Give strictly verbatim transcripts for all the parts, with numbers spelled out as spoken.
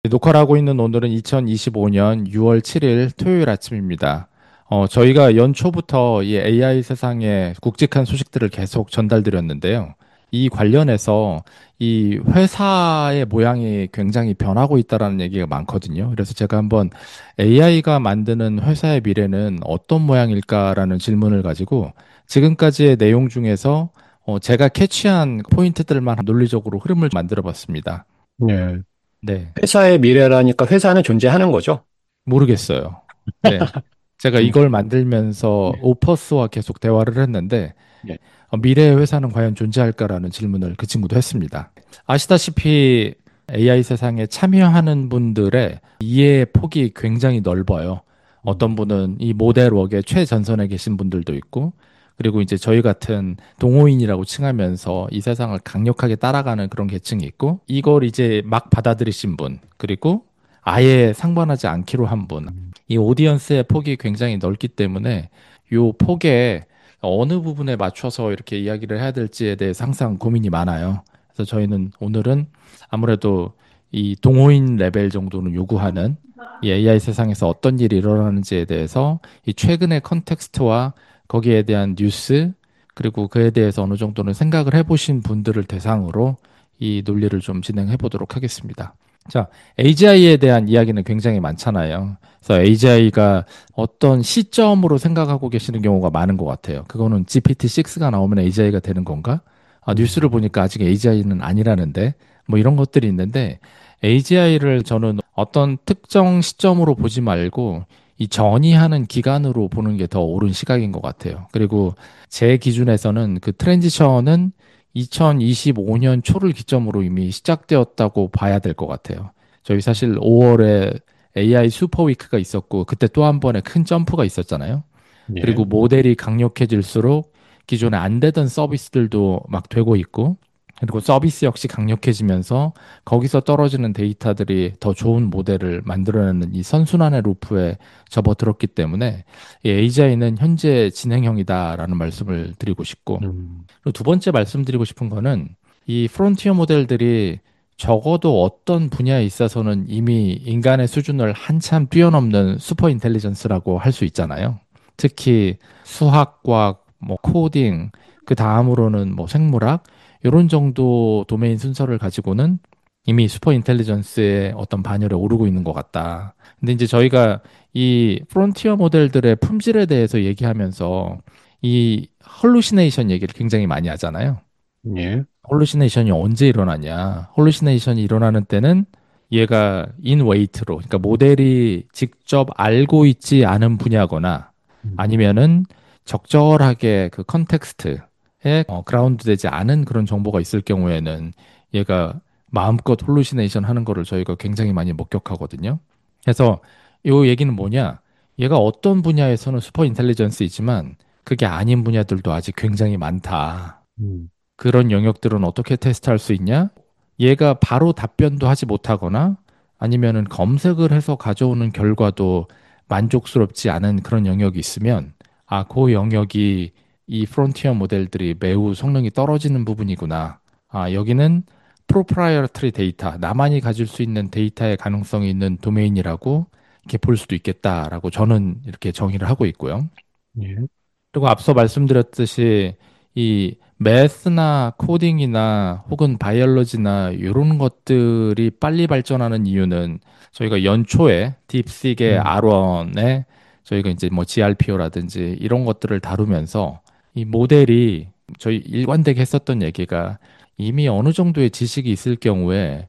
녹화를 하고 있는 오늘은 이천이십오 년 유월 칠 일 토요일 아침입니다. 어, 저희가 연초부터 이 에이아이 세상에 굵직한 소식들을 계속 전달드렸는데요. 이 관련해서 이 회사의 모양이 굉장히 변하고 있다라는 얘기가 많거든요. 그래서 제가 한번 에이아이가 만드는 회사의 미래는 어떤 모양일까라는 질문을 가지고 지금까지의 내용 중에서 어, 제가 캐치한 포인트들만 논리적으로 흐름을 만들어 봤습니다. 예. 네. 회사의 미래라니까 회사는 존재하는 거죠? 모르겠어요. 네. 제가 음. 이걸 만들면서 예. 오퍼스와 계속 대화를 했는데, 예. 어, 미래의 회사는 과연 존재할까라는 질문을 그 친구도 했습니다. 아시다시피 에이아이 세상에 참여하는 분들의 이해의 폭이 굉장히 넓어요. 음. 어떤 분은 이 모델웍의 최전선에 계신 분들도 있고, 그리고 이제 저희 같은 동호인이라고 칭하면서 이 세상을 강력하게 따라가는 그런 계층이 있고, 이걸 이제 막 받아들이신 분, 그리고 아예 상관하지 않기로 한 분. 이 오디언스의 폭이 굉장히 넓기 때문에 요 폭에 어느 부분에 맞춰서 이렇게 이야기를 해야 될지에 대해서 항상 고민이 많아요. 그래서 저희는 오늘은 아무래도 이 동호인 레벨 정도는 요구하는 이 에이아이 세상에서 어떤 일이 일어나는지에 대해서 이 최근의 컨텍스트와 거기에 대한 뉴스 그리고 그에 대해서 어느 정도는 생각을 해보신 분들을 대상으로 이 논리를 좀 진행해 보도록 하겠습니다. 자, 에이지아이에 대한 이야기는 굉장히 많잖아요. 그래서 에이지아이가 어떤 시점으로 생각하고 계시는 경우가 많은 것 같아요. 그거는 지피티 식스가 나오면 에이지아이가 되는 건가? 아, 뉴스를 음. 보니까 아직 에이지아이는 아니라는데, 뭐 이런 것들이 있는데, 에이지아이를 저는 어떤 특정 시점으로 보지 말고, 이 전이하는 기간으로 보는 게 더 옳은 시각인 것 같아요. 그리고 제 기준에서는 그 트랜지션은 이천이십오 년 초를 기점으로 이미 시작되었다고 봐야 될 것 같아요. 저희 사실 오월에 에이아이 슈퍼 위크가 있었고, 그때 또 한 번의 큰 점프가 있었잖아요. 예. 그리고 모델이 강력해질수록 기존에 안 되던 서비스들도 막 되고 있고, 그리고 서비스 역시 강력해지면서 거기서 떨어지는 데이터들이 더 좋은 모델을 만들어내는 이 선순환의 루프에 접어들었기 때문에 이 에이지아이는 현재 진행형이다라는 말씀을 드리고 싶고, 음. 그리고 두 번째 말씀드리고 싶은 거는 이 프론티어 모델들이 적어도 어떤 분야에 있어서는 이미 인간의 수준을 한참 뛰어넘는 슈퍼 인텔리전스라고 할 수 있잖아요. 특히 수학과학, 뭐 코딩, 그 다음으로는 뭐 생물학 이런 정도 도메인 순서를 가지고는 이미 슈퍼 인텔리전스의 어떤 반열에 오르고 있는 것 같다. 근데 이제 저희가 이 프론티어 모델들의 품질에 대해서 얘기하면서 이 헐루시네이션 얘기를 굉장히 많이 하잖아요. 예. 홀루시네이션이 언제 일어나냐? 홀루시네이션이 일어나는 때는 얘가 인 웨이트로, 그러니까 모델이 직접 알고 있지 않은 분야거나 음. 아니면은 적절하게 그 컨텍스트에 어, 그라운드 되지 않은 그런 정보가 있을 경우에는 얘가 마음껏 홀루시네이션 하는 거를 저희가 굉장히 많이 목격하거든요. 그래서 요 얘기는 뭐냐? 얘가 어떤 분야에서는 슈퍼 인텔리전스이지만 그게 아닌 분야들도 아직 굉장히 많다. 음. 그런 영역들은 어떻게 테스트할 수 있냐? 얘가 바로 답변도 하지 못하거나 아니면은 검색을 해서 가져오는 결과도 만족스럽지 않은 그런 영역이 있으면 아, 그 영역이 이 프론티어 모델들이 매우 성능이 떨어지는 부분이구나. 아, 여기는 프로프라이어터리 데이터, 나만이 가질 수 있는 데이터의 가능성이 있는 도메인이라고 이렇게 볼 수도 있겠다라고 저는 이렇게 정의를 하고 있고요. 예. 그리고 앞서 말씀드렸듯이 이 매스나 코딩이나 혹은 바이올로지나 이런 것들이 빨리 발전하는 이유는 저희가 연초에 딥식의 음. 알원에 저희가 이제 뭐 지알피오라든지 이런 것들을 다루면서 이 모델이 저희 일관되게 했었던 얘기가 이미 어느 정도의 지식이 있을 경우에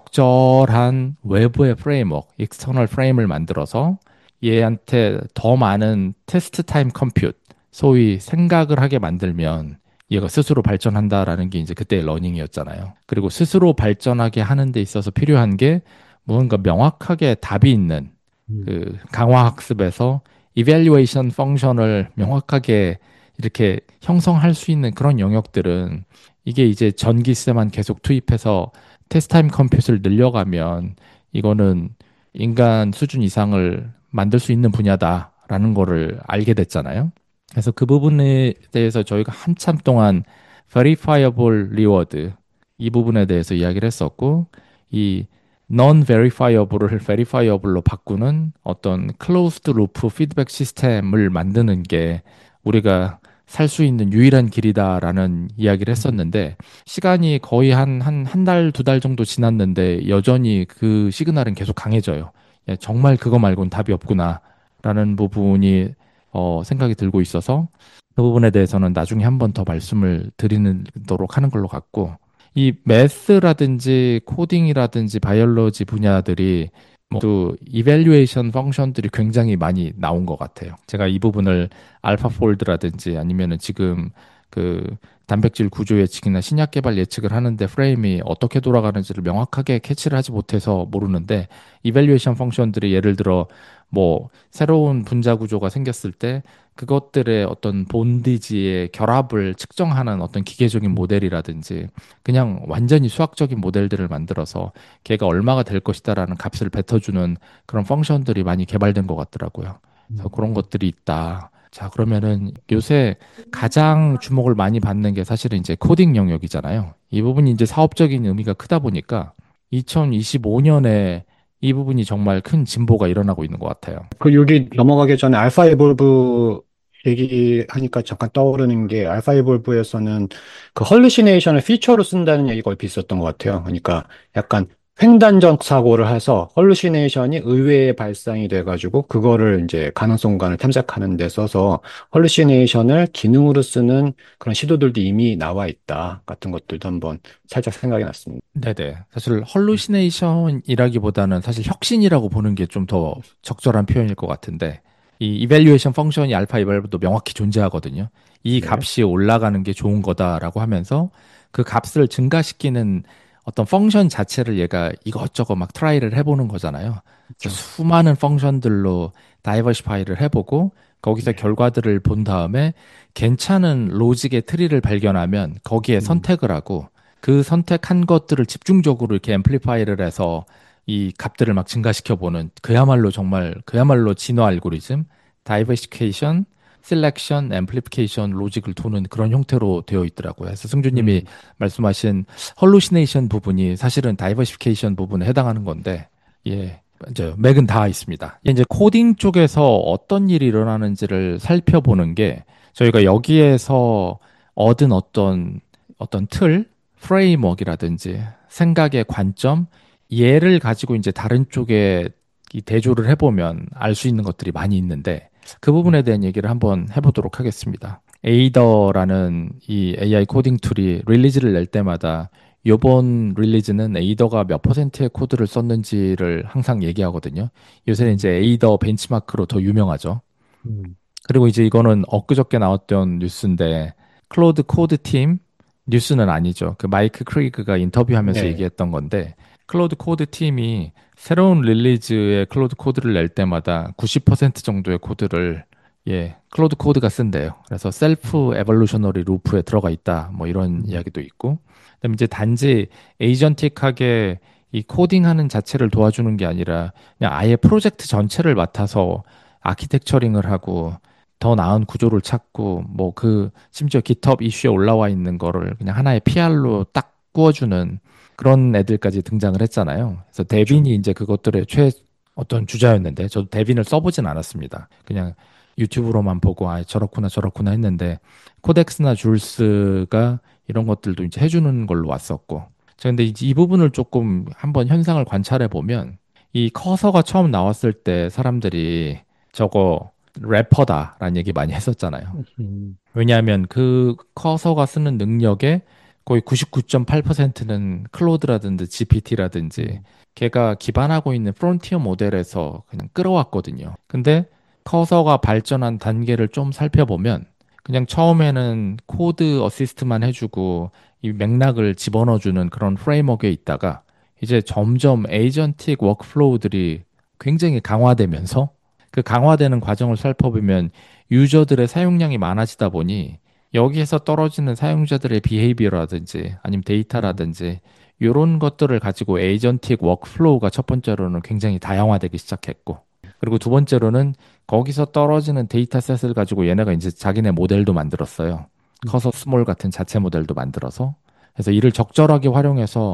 적절한 외부의 프레임워크, 익스터널 프레임을 만들어서 얘한테 더 많은 테스트 타임 컴퓨트 소위 생각을 하게 만들면 얘가 스스로 발전한다라는 게 이제 그때의 러닝이었잖아요. 그리고 스스로 발전하게 하는 데 있어서 필요한 게 무언가 명확하게 답이 있는 음. 그 강화 학습에서 이밸류에이션 펑션을 명확하게 이렇게 형성할 수 있는 그런 영역들은 이게 이제 전기세만 계속 투입해서 테스트 타임 컴퓨트를 늘려가면 이거는 인간 수준 이상을 만들 수 있는 분야다라는 거를 알게 됐잖아요. 그래서 그 부분에 대해서 저희가 한참 동안 verifiable reward 이 부분에 대해서 이야기를 했었고 이 non-verifiable을 verifiable로 바꾸는 어떤 closed loop 피드백 시스템을 만드는 게 우리가 살 수 있는 유일한 길이다라는 이야기를 음, 했었는데 시간이 거의 한, 한, 한 달, 두 달 정도 지났는데 여전히 그 시그널은 계속 강해져요. 예, 정말 그거 말고는 답이 없구나라는 부분이 어, 생각이 들고 있어서 그 부분에 대해서는 나중에 한 번 더 말씀을 드리도록 하는 걸로 같고 이 매스라든지 코딩이라든지 바이올로지 분야들이 또 이밸류에이션 펑션들이 굉장히 많이 나온 것 같아요. 제가 이 부분을 알파폴드라든지 아니면은 지금 그 단백질 구조 예측이나 신약 개발 예측을 하는데 프레임이 어떻게 돌아가는지를 명확하게 캐치를 하지 못해서 모르는데 이밸류에이션 펑션들이 예를 들어 뭐 새로운 분자 구조가 생겼을 때 그것들의 어떤 본디지의 결합을 측정하는 어떤 기계적인 음, 모델이라든지 그냥 완전히 수학적인 모델들을 만들어서 걔가 얼마가 될 것이다라는 값을 뱉어주는 그런 펑션들이 많이 개발된 것 같더라고요. 그래서 그런 음, 것들이 있다. 자, 그러면은 요새 가장 주목을 많이 받는 게 사실은 이제 코딩 영역이잖아요. 이 부분이 이제 사업적인 의미가 크다 보니까 이천이십오 년에 이 부분이 정말 큰 진보가 일어나고 있는 것 같아요. 그 여기 넘어가기 전에 알파 에볼브 얘기하니까 잠깐 떠오르는 게 알파 에볼브에서는 그 헐루시네이션을 피처로 쓴다는 얘기가 얼핏 있었던 것 같아요. 그러니까 약간 횡단적 사고를 해서 헐루시네이션이 의외의 발상이 돼가지고 그거를 이제 가능성관을 탐색하는 데 써서 헐루시네이션을 기능으로 쓰는 그런 시도들도 이미 나와 있다 같은 것들도 한번 살짝 생각이 났습니다. 네네. 사실 헐루시네이션이라기보다는 사실 혁신이라고 보는 게 좀 더 적절한 표현일 것 같은데 이 이밸류에이션 펑션이 알파 이발브도 명확히 존재하거든요. 이 네. 값이 올라가는 게 좋은 거다라고 하면서 그 값을 증가시키는 어떤 펑션 자체를 얘가 이것저것 막 트라이를 해보는 거잖아요. 그래서 그렇죠. 수많은 펑션들로 다이버시파이를 해보고 거기서 네. 결과들을 본 다음에 괜찮은 로직의 트리를 발견하면 거기에 음, 선택을 하고 그 선택한 것들을 집중적으로 이렇게 앰플리파이를 해서 이 값들을 막 증가시켜 보는 그야말로 정말 그야말로 진화 알고리즘, 다이버시케이션, 셀렉션, 앰플리피케이션 로직을 도는 그런 형태로 되어 있더라고요. 그래서 승주님이 음, 말씀하신 헐루시네이션 부분이 사실은 다이버시피케이션 부분에 해당하는 건데, 예, 이제 맥은 다 있습니다. 이제 코딩 쪽에서 어떤 일이 일어나는지를 살펴보는 게 저희가 여기에서 얻은 어떤 어떤 틀, 프레임워크라든지 생각의 관점, 얘를 가지고 이제 다른 쪽에 이 대조를 해보면 알 수 있는 것들이 많이 있는데 그 부분에 음, 대한 얘기를 한번 해보도록 하겠습니다. 에이더라는 이 에이아이 코딩 툴이 릴리즈를 낼 때마다 요번 릴리즈는 에이더가 몇 퍼센트의 코드를 썼는지를 항상 얘기하거든요. 요새는 이제 음, 에이더 벤치마크로 더 유명하죠. 음. 그리고 이제 이거는 엊그저께 나왔던 뉴스인데 클로드 코드 팀 뉴스는 아니죠. 그 마이크 크리그가 인터뷰하면서 네. 얘기했던 건데 클로드 코드 팀이 새로운 릴리즈의 클로드 코드를 낼 때마다 구십 퍼센트 정도의 코드를 예, 클로드 코드가 쓴대요. 그래서 음, 셀프 에볼루셔너리 루프에 들어가 있다. 뭐 이런 음, 이야기도 있고. 그다음에 이제 단지 에이전틱하게 이 코딩하는 자체를 도와주는 게 아니라 그냥 아예 프로젝트 전체를 맡아서 아키텍처링을 하고 더 나은 구조를 찾고 뭐 그 심지어 깃허브 이슈에 올라와 있는 거를 그냥 하나의 피알로 딱 구워주는 그런 애들까지 등장을 했잖아요. 그래서 그렇죠. 데빈이 이제 그것들의 최 어떤 주자였는데 저도 데빈을 써보진 않았습니다. 그냥 유튜브로만 보고 아 저렇구나 저렇구나 했는데 코덱스나 줄스가 이런 것들도 이제 해주는 걸로 왔었고. 자, 근데 이, 이 부분을 조금 한번 현상을 관찰해 보면 이 커서가 처음 나왔을 때 사람들이 저거 래퍼다라는 얘기 많이 했었잖아요. 음, 왜냐하면 그 커서가 쓰는 능력의 거의 구십구 점 팔 퍼센트는 클로드라든지 지피티라든지 음, 걔가 기반하고 있는 프론티어 모델에서 그냥 끌어왔거든요. 근데 커서가 발전한 단계를 좀 살펴보면 그냥 처음에는 코드 어시스트만 해주고 이 맥락을 집어넣어주는 그런 프레임워크에 있다가 이제 점점 에이전틱 워크플로우들이 굉장히 강화되면서 그 강화되는 과정을 살펴보면 유저들의 사용량이 많아지다 보니 여기에서 떨어지는 사용자들의 비헤이비어라든지 아니면 음, 데이터라든지 이런 것들을 가지고 에이전틱 워크플로우가 첫 번째로는 굉장히 다양화되기 시작했고 그리고 두 번째로는 거기서 떨어지는 데이터셋을 가지고 얘네가 이제 자기네 모델도 만들었어요. 음, 커서 스몰 같은 자체 모델도 만들어서 그래서 이를 적절하게 활용해서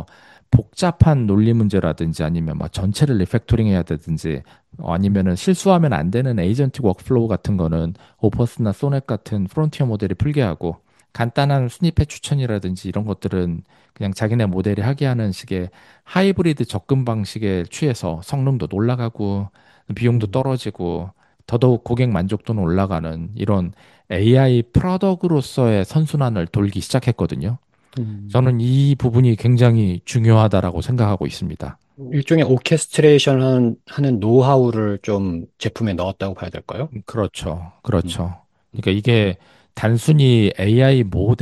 복잡한 논리 문제라든지 아니면 막 전체를 리팩토링 해야 되든지 어, 아니면은 실수하면 안 되는 에이전틱 워크플로우 같은 거는 오퍼스나 소넷 같은 프론티어 모델이 풀게 하고 간단한 스니펫 추천이라든지 이런 것들은 그냥 자기네 모델이 하게 하는 식의 하이브리드 접근 방식에 취해서 성능도 올라가고 비용도 음, 떨어지고 더더욱 고객 만족도는 올라가는 이런 에이아이 프로덕으로서의 선순환을 돌기 시작했거든요. 음. 저는 이 부분이 굉장히 중요하다라고 생각하고 있습니다. 일종의 오케스트레이션 하는, 하는 노하우를 좀 제품에 넣었다고 봐야 될까요? 그렇죠. 음, 그렇죠. 음, 그러니까 이게 단순히 에이아이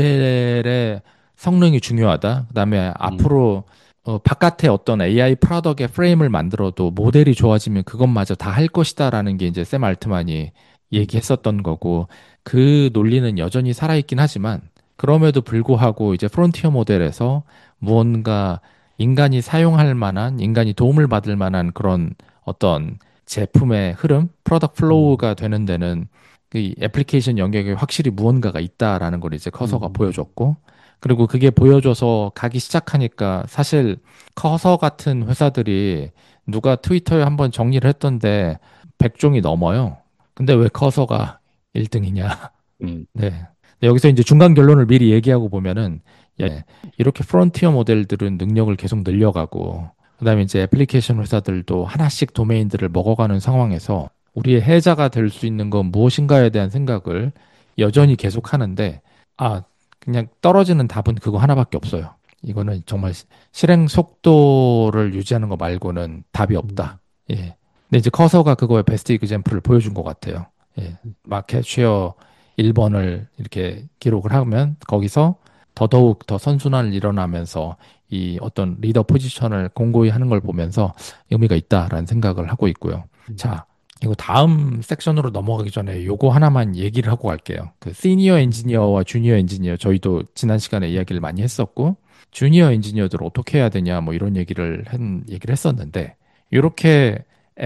모델의 성능이 중요하다. 그다음에 음, 앞으로 어, 바깥에 어떤 에이아이 프로덕트의 프레임을 만들어도 모델이 좋아지면 그것마저 다 할 것이다라는 게 이제 샘 알트만이 음, 얘기했었던 거고 그 논리는 여전히 살아있긴 하지만 그럼에도 불구하고 이제 프론티어 모델에서 무언가 인간이 사용할 만한 인간이 도움을 받을 만한 그런 어떤 제품의 흐름, 프로덕트 음, 플로우가 되는 데는 그 애플리케이션 영역에 확실히 무언가가 있다라는 걸 이제 커서가 음, 보여줬고, 그리고 그게 보여줘서 가기 시작하니까 사실 커서 같은 회사들이 누가 트위터에 한번 정리를 했던데 백 종이 넘어요. 근데 왜 커서가 일 등이냐? 음, 네. 근데 여기서 이제 중간 결론을 미리 얘기하고 보면은, 예, 이렇게 프론티어 모델들은 능력을 계속 늘려가고, 그다음에 이제 애플리케이션 회사들도 하나씩 도메인들을 먹어가는 상황에서 우리의 해자가 될 수 있는 건 무엇인가에 대한 생각을 여전히 계속 하는데, 아, 그냥 떨어지는 답은 그거 하나밖에 없어요. 이거는 정말 시- 실행 속도를 유지하는 거 말고는 답이 없다. 음, 예. 근데 이제 커서가 그거의 베스트 이그젬플을 보여준 것 같아요. 예. 음, 마켓 쉐어 일 번을 이렇게 기록을 하면 거기서 더더욱 더 선순환을 일어나면서 이 어떤 리더 포지션을 공고히 하는 걸 보면서 의미가 있다라는 생각을 하고 있고요. 음, 자, 이거 다음 섹션으로 넘어가기 전에 요거 하나만 얘기를 하고 갈게요. 그 시니어 엔지니어와 주니어 엔지니어 저희도 지난 시간에 이야기를 많이 했었고 주니어 엔지니어들 어떻게 해야 되냐 뭐 이런 얘기를 한 얘기를 했었는데 이렇게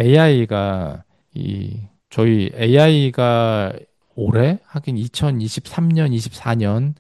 에이아이가 이 저희 에이아이가 올해 하긴 이천이십삼 년, 이십사 년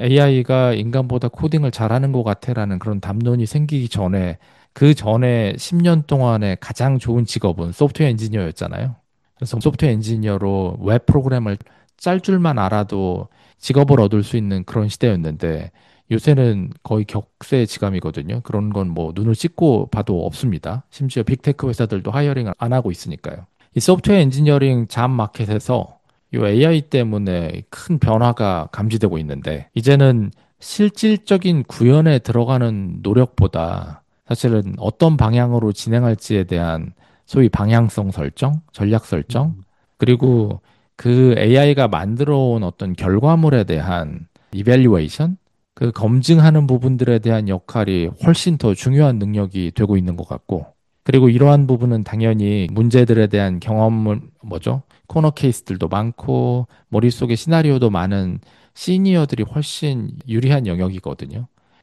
에이아이가 인간보다 코딩을 잘하는 것 같아라는 그런 담론이 생기기 전에 그 전에 십 년 동안의 가장 좋은 직업은 소프트웨어 엔지니어였잖아요. 그래서 소프트웨어 엔지니어로 웹 프로그램을 짤 줄만 알아도 직업을 얻을 수 있는 그런 시대였는데 요새는 거의 격세지감이거든요. 그런 건 뭐 눈을 찍고 봐도 없습니다. 심지어 빅테크 회사들도 하이어링을 안 하고 있으니까요. 이 소프트웨어 엔지니어링 잡 마켓에서 이 에이아이 때문에 큰 변화가 감지되고 있는데 이제는 실질적인 구현에 들어가는 노력보다 사실은 어떤 방향으로 진행할지에 대한 소위 방향성 설정, 전략 설정, 음, 그리고 그 에이아이가 만들어 온 어떤 결과물에 대한 이밸류에이션, 그 검증하는 부분들에 대한 역할이 훨씬 더 중요한 능력이 되고 있는 것 같고, 그리고 이러한 부분은 당연히 문제들에 대한 경험을, 뭐죠? 코너 케이스들도 많고, 머릿속에 시나리오도 많은 시니어들이 훨씬 유리한 영역이거든요.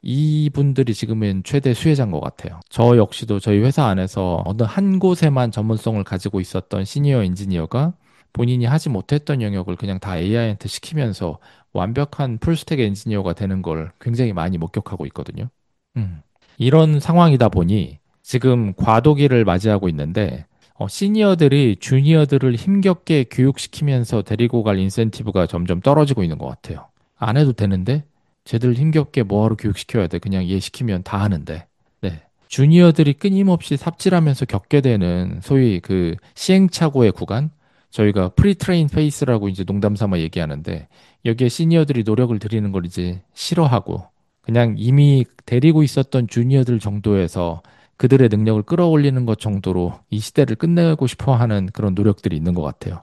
이분들이 지금은 최대 수혜자인 것 같아요. 저 역시도 저희 회사 안에서 어느 한 곳에만 전문성을 가지고 있었던 시니어 엔지니어가 본인이 하지 못했던 영역을 그냥 다 에이아이한테 시키면서 완벽한 풀스택 엔지니어가 되는 걸 굉장히 많이 목격하고 있거든요. 음. 이런 상황이다 보니 지금 과도기를 맞이하고 있는데 어, 시니어들이 주니어들을 힘겹게 교육시키면서 데리고 갈 인센티브가 점점 떨어지고 있는 것 같아요. 안 해도 되는데 쟤들 힘겹게 뭐하러 교육시켜야 돼. 그냥 얘 시키면 다 하는데. 네. 주니어들이 끊임없이 삽질하면서 겪게 되는 소위 그 시행착오의 구간, 저희가 프리트레인 페이스라고 이제 농담 삼아 얘기하는데 여기에 시니어들이 노력을 들이는 걸 이제 싫어하고 그냥 이미 데리고 있었던 주니어들 정도에서 그들의 능력을 끌어올리는 것 정도로 이 시대를 끝내고 싶어 하는 그런 노력들이 있는 것 같아요.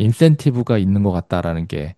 인센티브가 있는 것 같다라는 게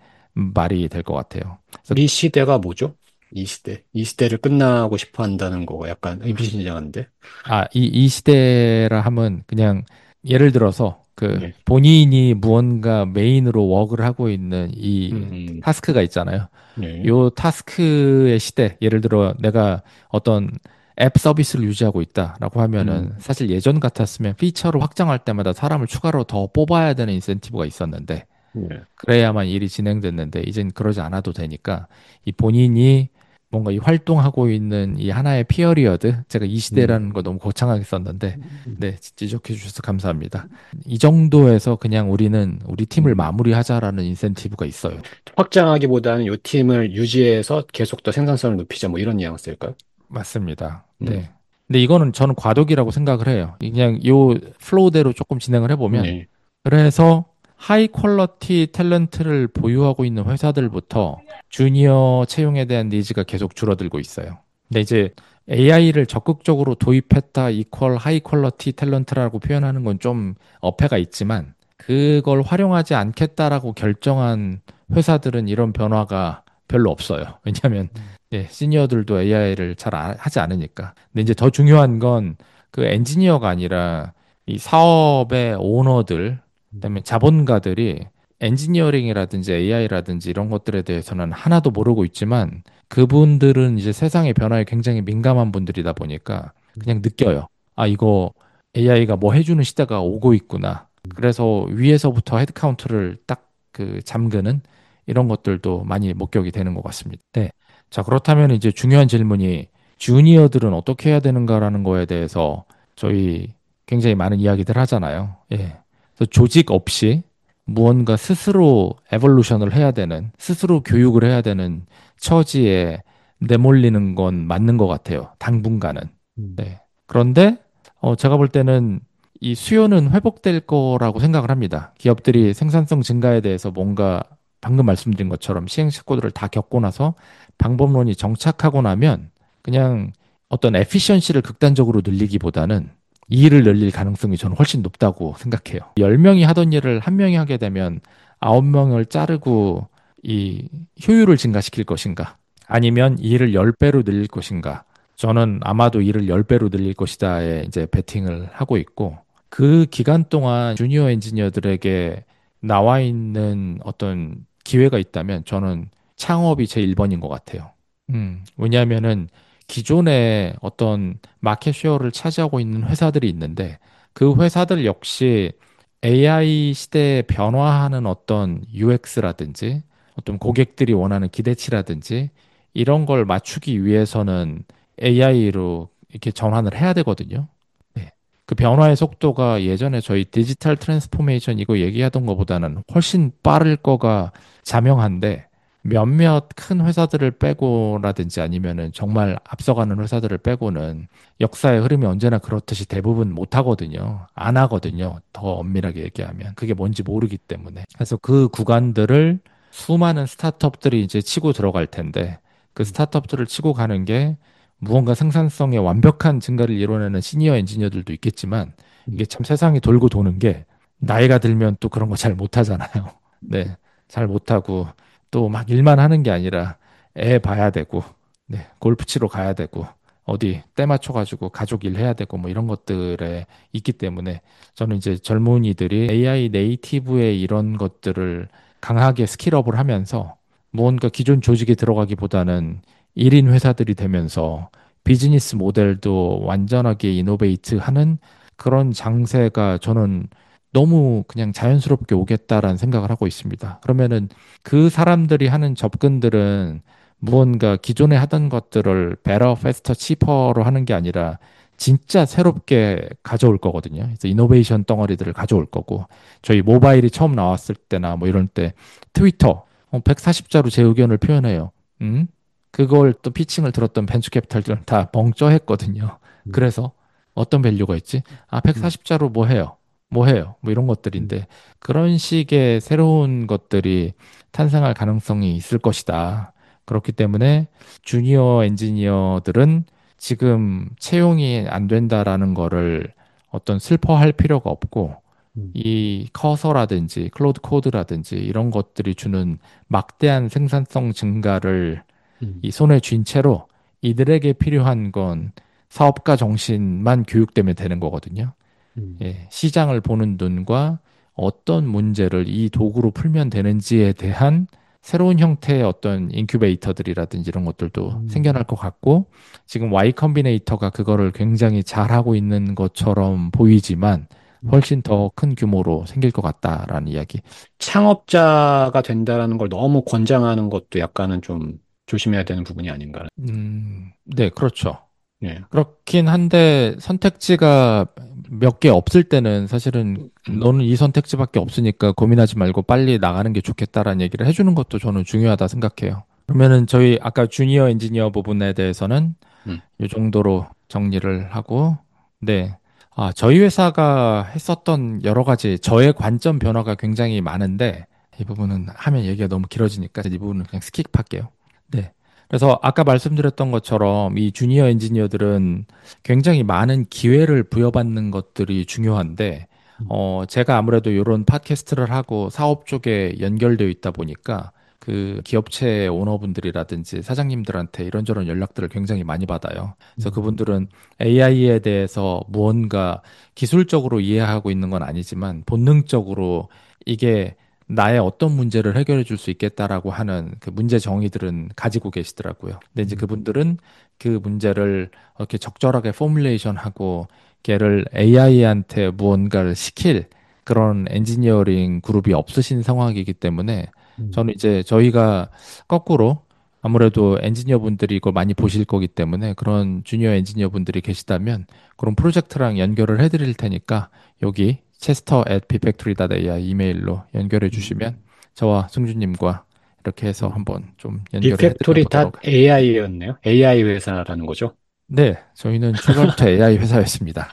말이 될 것 같아요. 그래서 이 시대가 뭐죠? 이 시대. 이 시대를 끝나고 싶어 한다는 거가 약간 의미심장한데. 아, 이, 이 시대라 하면 그냥 예를 들어서 그 네. 본인이 무언가 메인으로 워크를 하고 있는 이 음, 타스크가 있잖아요. 네. 요 타스크의 시대, 예를 들어 내가 어떤 앱 서비스를 유지하고 있다라고 하면은 음, 사실 예전 같았으면 피처를 확장할 때마다 사람을 추가로 더 뽑아야 되는 인센티브가 있었는데 네. 그래야만 일이 진행됐는데 이젠 그러지 않아도 되니까 이 본인이 뭔가 이 활동하고 있는 이 하나의 피어리어드, 제가 이 음, 시대라는 거 너무 거창하게 썼는데, 음, 네, 지적해 주셔서 감사합니다. 이 정도에서 그냥 우리는 우리 팀을 음. 마무리하자라는 인센티브가 있어요. 확장하기보다는 이 팀을 유지해서 계속 더 생산성을 높이자 뭐 이런 뉘앙스일까요? 맞습니다. 음, 네. 근데 이거는 저는 과도기라고 생각을 해요. 그냥 요 플로우대로 조금 진행을 해보면, 네. 그래서 하이 퀄러티 탤런트를 보유하고 있는 회사들부터 주니어 채용에 대한 니즈가 계속 줄어들고 있어요. 근데 이제 에이아이를 적극적으로 도입했다 이퀄 하이 퀄러티 탤런트라고 표현하는 건 좀 어폐가 있지만 그걸 활용하지 않겠다라고 결정한 회사들은 이런 변화가 별로 없어요. 왜냐하면 예, 시니어들도 에이아이를 잘 아- 하지 않으니까. 근데 이제 더 중요한 건 그 엔지니어가 아니라 이 사업의 오너들, 그다음에 자본가들이 엔지니어링이라든지 에이아이라든지 이런 것들에 대해서는 하나도 모르고 있지만 그분들은 이제 세상의 변화에 굉장히 민감한 분들이다 보니까 그냥 느껴요. 아, 이거 에이아이가 뭐 해주는 시대가 오고 있구나. 그래서 위에서부터 헤드카운트를 딱 그 잠그는 이런 것들도 많이 목격이 되는 것 같습니다. 네. 자, 그렇다면 이제 중요한 질문이 주니어들은 어떻게 해야 되는가라는 거에 대해서 저희 굉장히 많은 이야기들 하잖아요. 예. 그래서 조직 없이 무언가 스스로 에볼루션을 해야 되는, 스스로 교육을 해야 되는 처지에 내몰리는 건 맞는 것 같아요. 당분간은. 음, 네. 그런데 어, 제가 볼 때는 이 수요는 회복될 거라고 생각을 합니다. 기업들이 생산성 증가에 대해서 뭔가 방금 말씀드린 것처럼 시행착오들을 다 겪고 나서 방법론이 정착하고 나면 그냥 어떤 에피션시를 극단적으로 늘리기보다는 이 일을 늘릴 가능성이 저는 훨씬 높다고 생각해요. 열 명이 하던 일을 한 명이 하게 되면 아홉 명을 자르고 이 효율을 증가시킬 것인가? 아니면 이 일을 열 배로 늘릴 것인가? 저는 아마도 이를 열 배로 늘릴 것이다에 이제 베팅을 하고 있고 그 기간 동안 주니어 엔지니어들에게 나와 있는 어떤 기회가 있다면 저는 창업이 제 일 번인 것 같아요. 음, 왜냐하면은 기존에 어떤 마켓 쉐어를 차지하고 있는 회사들이 있는데 그 회사들 역시 에이아이 시대에 변화하는 어떤 유엑스라든지 어떤 고객들이 원하는 기대치라든지 이런 걸 맞추기 위해서는 에이아이로 이렇게 전환을 해야 되거든요. 네. 그 변화의 속도가 예전에 저희 디지털 트랜스포메이션 이거 얘기하던 것보다는 훨씬 빠를 거가 자명한데 몇몇 큰 회사들을 빼고라든지 아니면은 정말 앞서가는 회사들을 빼고는 역사의 흐름이 언제나 그렇듯이 대부분 못 하거든요. 안 하거든요. 더 엄밀하게 얘기하면. 그게 뭔지 모르기 때문에. 그래서 그 구간들을 수많은 스타트업들이 이제 치고 들어갈 텐데 그 스타트업들을 치고 가는 게 무언가 생산성의 완벽한 증가를 이뤄내는 시니어 엔지니어들도 있겠지만 이게 참 세상이 돌고 도는 게 나이가 들면 또 그런 거 잘 못하잖아요. 네. 잘 못하고 또 막 일만 하는 게 아니라 애 봐야 되고 네. 골프 치러 가야 되고 어디 때 맞춰가지고 가족 일 해야 되고 뭐 이런 것들에 있기 때문에 저는 이제 젊은이들이 에이아이 네이티브의 이런 것들을 강하게 스킬업을 하면서 무언가 기존 조직에 들어가기보다는 일 인 회사들이 되면서 비즈니스 모델도 완전하게 이노베이트 하는 그런 장세가 저는 너무 그냥 자연스럽게 오겠다라는 생각을 하고 있습니다. 그러면은 그 사람들이 하는 접근들은 무언가 기존에 하던 것들을 better, faster, cheaper로 하는 게 아니라 진짜 새롭게 가져올 거거든요. 그래서 이노베이션 덩어리들을 가져올 거고 저희 모바일이 처음 나왔을 때나 뭐 이런 때 트위터 백사십 자로 제 의견을 표현해요. 음? 그걸 또 피칭을 들었던 벤처 캐피탈들은 다 벙쪄했거든요. 음, 그래서 어떤 밸류가 있지? 아, 음, 백사십 자로 뭐 해요? 뭐 해요? 뭐 이런 음, 것들인데 그런 식의 새로운 것들이 탄생할 가능성이 있을 것이다. 그렇기 때문에 주니어 엔지니어들은 지금 채용이 안 된다라는 거를 어떤 슬퍼할 필요가 없고 음, 이 커서라든지 클로드 코드라든지 이런 것들이 주는 막대한 생산성 증가를 음, 이 손에 쥔 채로 이들에게 필요한 건 사업가 정신만 교육되면 되는 거거든요. 음, 예, 시장을 보는 눈과 어떤 문제를 이 도구로 풀면 되는지에 대한 새로운 형태의 어떤 인큐베이터들이라든지 이런 것들도 음, 생겨날 것 같고 지금 Y 컴비네이터가 그거를 굉장히 잘하고 있는 것처럼 보이지만 음. 훨씬 더 큰 규모로 생길 것 같다라는 이야기. 창업자가 된다라는 걸 너무 권장하는 것도 약간은 좀 조심해야 되는 부분이 아닌가. 음, 네, 그렇죠. 예. 그렇긴 한데 선택지가 몇 개 없을 때는 사실은 너는 이 선택지밖에 없으니까 고민하지 말고 빨리 나가는 게 좋겠다라는 얘기를 해주는 것도 저는 중요하다 생각해요. 그러면은 저희 아까 주니어 엔지니어 부분에 대해서는 음, 이 정도로 정리를 하고, 네. 아, 저희 회사가 했었던 여러 가지 저의 관점 변화가 굉장히 많은데 이 부분은 하면 얘기가 너무 길어지니까 이 부분은 그냥 스킵할게요. 네. 그래서 아까 말씀드렸던 것처럼 이 주니어 엔지니어들은 굉장히 많은 기회를 부여받는 것들이 중요한데, 음, 어, 제가 아무래도 이런 팟캐스트를 하고 사업 쪽에 연결되어 있다 보니까 그 기업체 오너분들이라든지 사장님들한테 이런저런 연락들을 굉장히 많이 받아요. 그래서 음, 그분들은 에이아이에 대해서 무언가 기술적으로 이해하고 있는 건 아니지만 본능적으로 이게 나의 어떤 문제를 해결해 줄 수 있겠다라고 하는 그 문제 정의들은 가지고 계시더라고요. 근데 이제 음, 그분들은 그 문제를 이렇게 적절하게 포뮬레이션하고 걔를 에이아이한테 무언가를 시킬 그런 엔지니어링 그룹이 없으신 상황이기 때문에 음, 저는 이제 저희가 거꾸로 아무래도 엔지니어 분들이 이걸 많이 보실 거기 때문에 그런 주니어 엔지니어 분들이 계시다면 그런 프로젝트랑 연결을 해드릴 테니까 여기 chester at bfactory.ai 이메일로 연결해 음, 주시면 저와 승주님과 이렇게 해서 음. 한번 좀 연결을 해드려 보도록. 빅팩토리.에이아이였네요. 에이아이 회사라는 거죠. 네, 저희는 출발부터 에이아이 회사였습니다.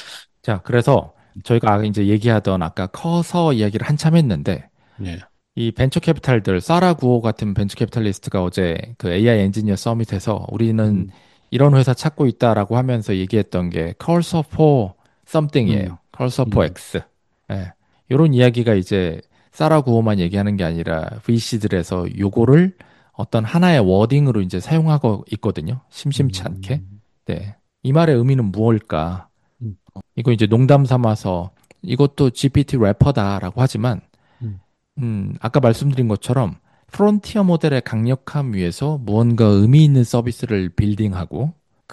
자, 그래서 저희가 아- 이제 얘기하던 아까 커서 이야기를 한참 했는데 네. 이 벤처 캐피탈들, 사라 구오 같은 벤처 캐피탈리스트가 어제 그 에이아이 엔지니어 서밋에서 우리는 음, 이런 회사 찾고 있다라고 하면서 얘기했던 게 Cursor for something이에요. 음, Cursor for 음, X. 예. 이런 이야기가 이제 사라 구오만 얘기하는 게 아니라 브이씨들에서 요거를 어떤 하나의 워딩으로 이제 사용하고 있거든요. 심심치 않게. 음, 네. 이 말의 의미는 무엇일까? 음, 이거 이제 농담 삼아서 이것도 지피티 래퍼다라고 하지만 음, 음, 아까 말씀드린 것처럼 프론티어 모델의 강력함 위에서 무언가 의미 있는 서비스를 빌딩하고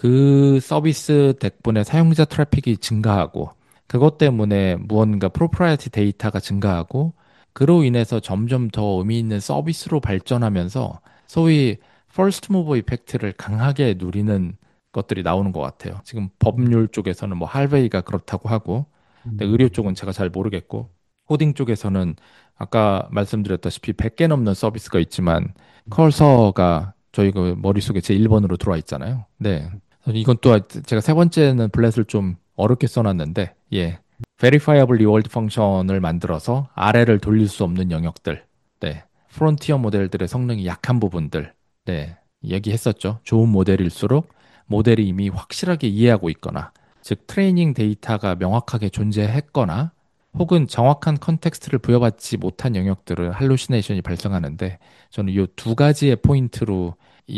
그 서비스 덕분에 사용자 트래픽이 증가하고 그것 때문에 무언가 프로프라이어티 데이터가 증가하고 그로 인해서 점점 더 의미 있는 서비스로 발전하면서 소위 퍼스트 무버 이펙트를 강하게 누리는 것들이 나오는 것 같아요. 지금 음, 법률 쪽에서는 뭐 할베이가 그렇다고 하고 근데 의료 음, 쪽은 제가 잘 모르겠고 코딩 쪽에서는 아까 말씀드렸다시피 백 개 넘는 서비스가 있지만 컬서가 저희 그 머릿속에 제 일 번으로 들어와 있잖아요. 네. 그래서 이건 또 제가 세 번째는 블렛을 좀 어렵게 써놨는데, 예. Verifiable Reward 펑션을 만들어서 아래를 돌릴 수 없는 영역들, 네. 프론티어 모델들의 성능이 약한 부분들, 네. 얘기했었죠. 좋은 모델일수록 모델이 이미 확실하게 이해하고 있거나, 즉 트레이닝 데이터가 명확하게 존재했거나 혹은 정확한 컨텍스트를 부여받지 못한 영역들은 할루시네이션이 발생하는데 저는 이 두 가지의 포인트로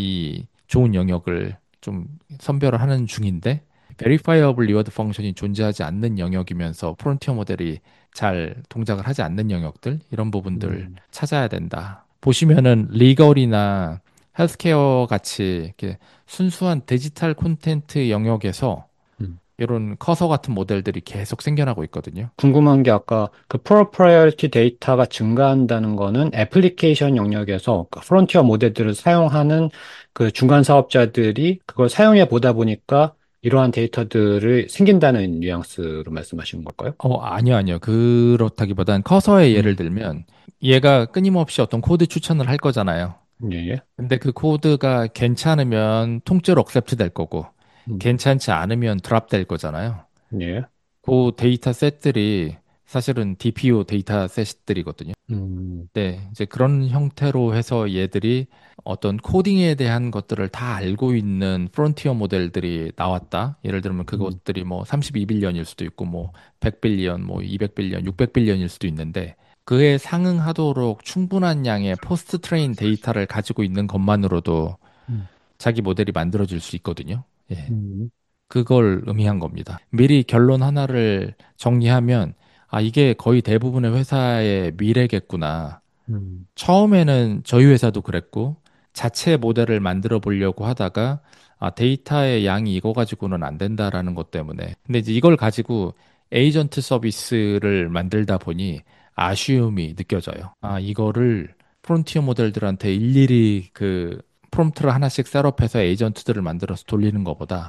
이 좋은 영역을 좀 선별을 하는 중인데 Verifiable Reward 펑션이 존재하지 않는 영역이면서 프론티어 모델이 잘 동작을 하지 않는 영역들 이런 부분들 음, 찾아야 된다. 보시면은 리걸이나 헬스케어 같이 이렇게 순수한 디지털 콘텐트 영역에서 음. 이런 커서 같은 모델들이 계속 생겨나고 있거든요. 궁금한 게 아까 그 프로프라이어티 데이터가 증가한다는 거는 애플리케이션 영역에서 그 프론티어 모델들을 사용하는 그 중간 사업자들이 그걸 사용해 보다 보니까 이러한 데이터들을 생긴다는 뉘앙스로 말씀하시는 걸까요? 어, 아니요, 아니요. 그렇다기보단 커서의 예를 음, 들면 얘가 끊임없이 어떤 코드 추천을 할 거잖아요. 예, 예. 근데 그 코드가 괜찮으면 통째로 억셉트 될 거고 음, 괜찮지 않으면 드랍 될 거잖아요. 예. 그 데이터 셋들이 사실은 디피오 데이터 셋들이거든요. 음, 네, 이제 그런 형태로 해서 얘들이 어떤 코딩에 대한 것들을 다 알고 있는 프론티어 모델들이 나왔다. 예를 들면 음, 그것들이 뭐 삼십이 빌리언일 수도 있고 뭐 백 빌리언, 뭐 이백 빌리언, 육백 빌리언일 수도 있는데 그에 상응하도록 충분한 양의 포스트 트레인 데이터를 가지고 있는 것만으로도 음, 자기 모델이 만들어질 수 있거든요. 예. 음, 그걸 의미한 겁니다. 미리 결론 하나를 정리하면 아, 이게 거의 대부분의 회사의 미래겠구나. 음, 처음에는 저희 회사도 그랬고 자체 모델을 만들어 보려고 하다가 아, 데이터의 양이 이거 가지고는 안 된다라는 것 때문에 근데 이제 이걸 가지고 에이전트 서비스를 만들다 보니 아쉬움이 느껴져요. 아, 이거를 프론티어 모델들한테 일일이 그 프롬프트를 하나씩 셋업해서 에이전트들을 만들어서 돌리는 것보다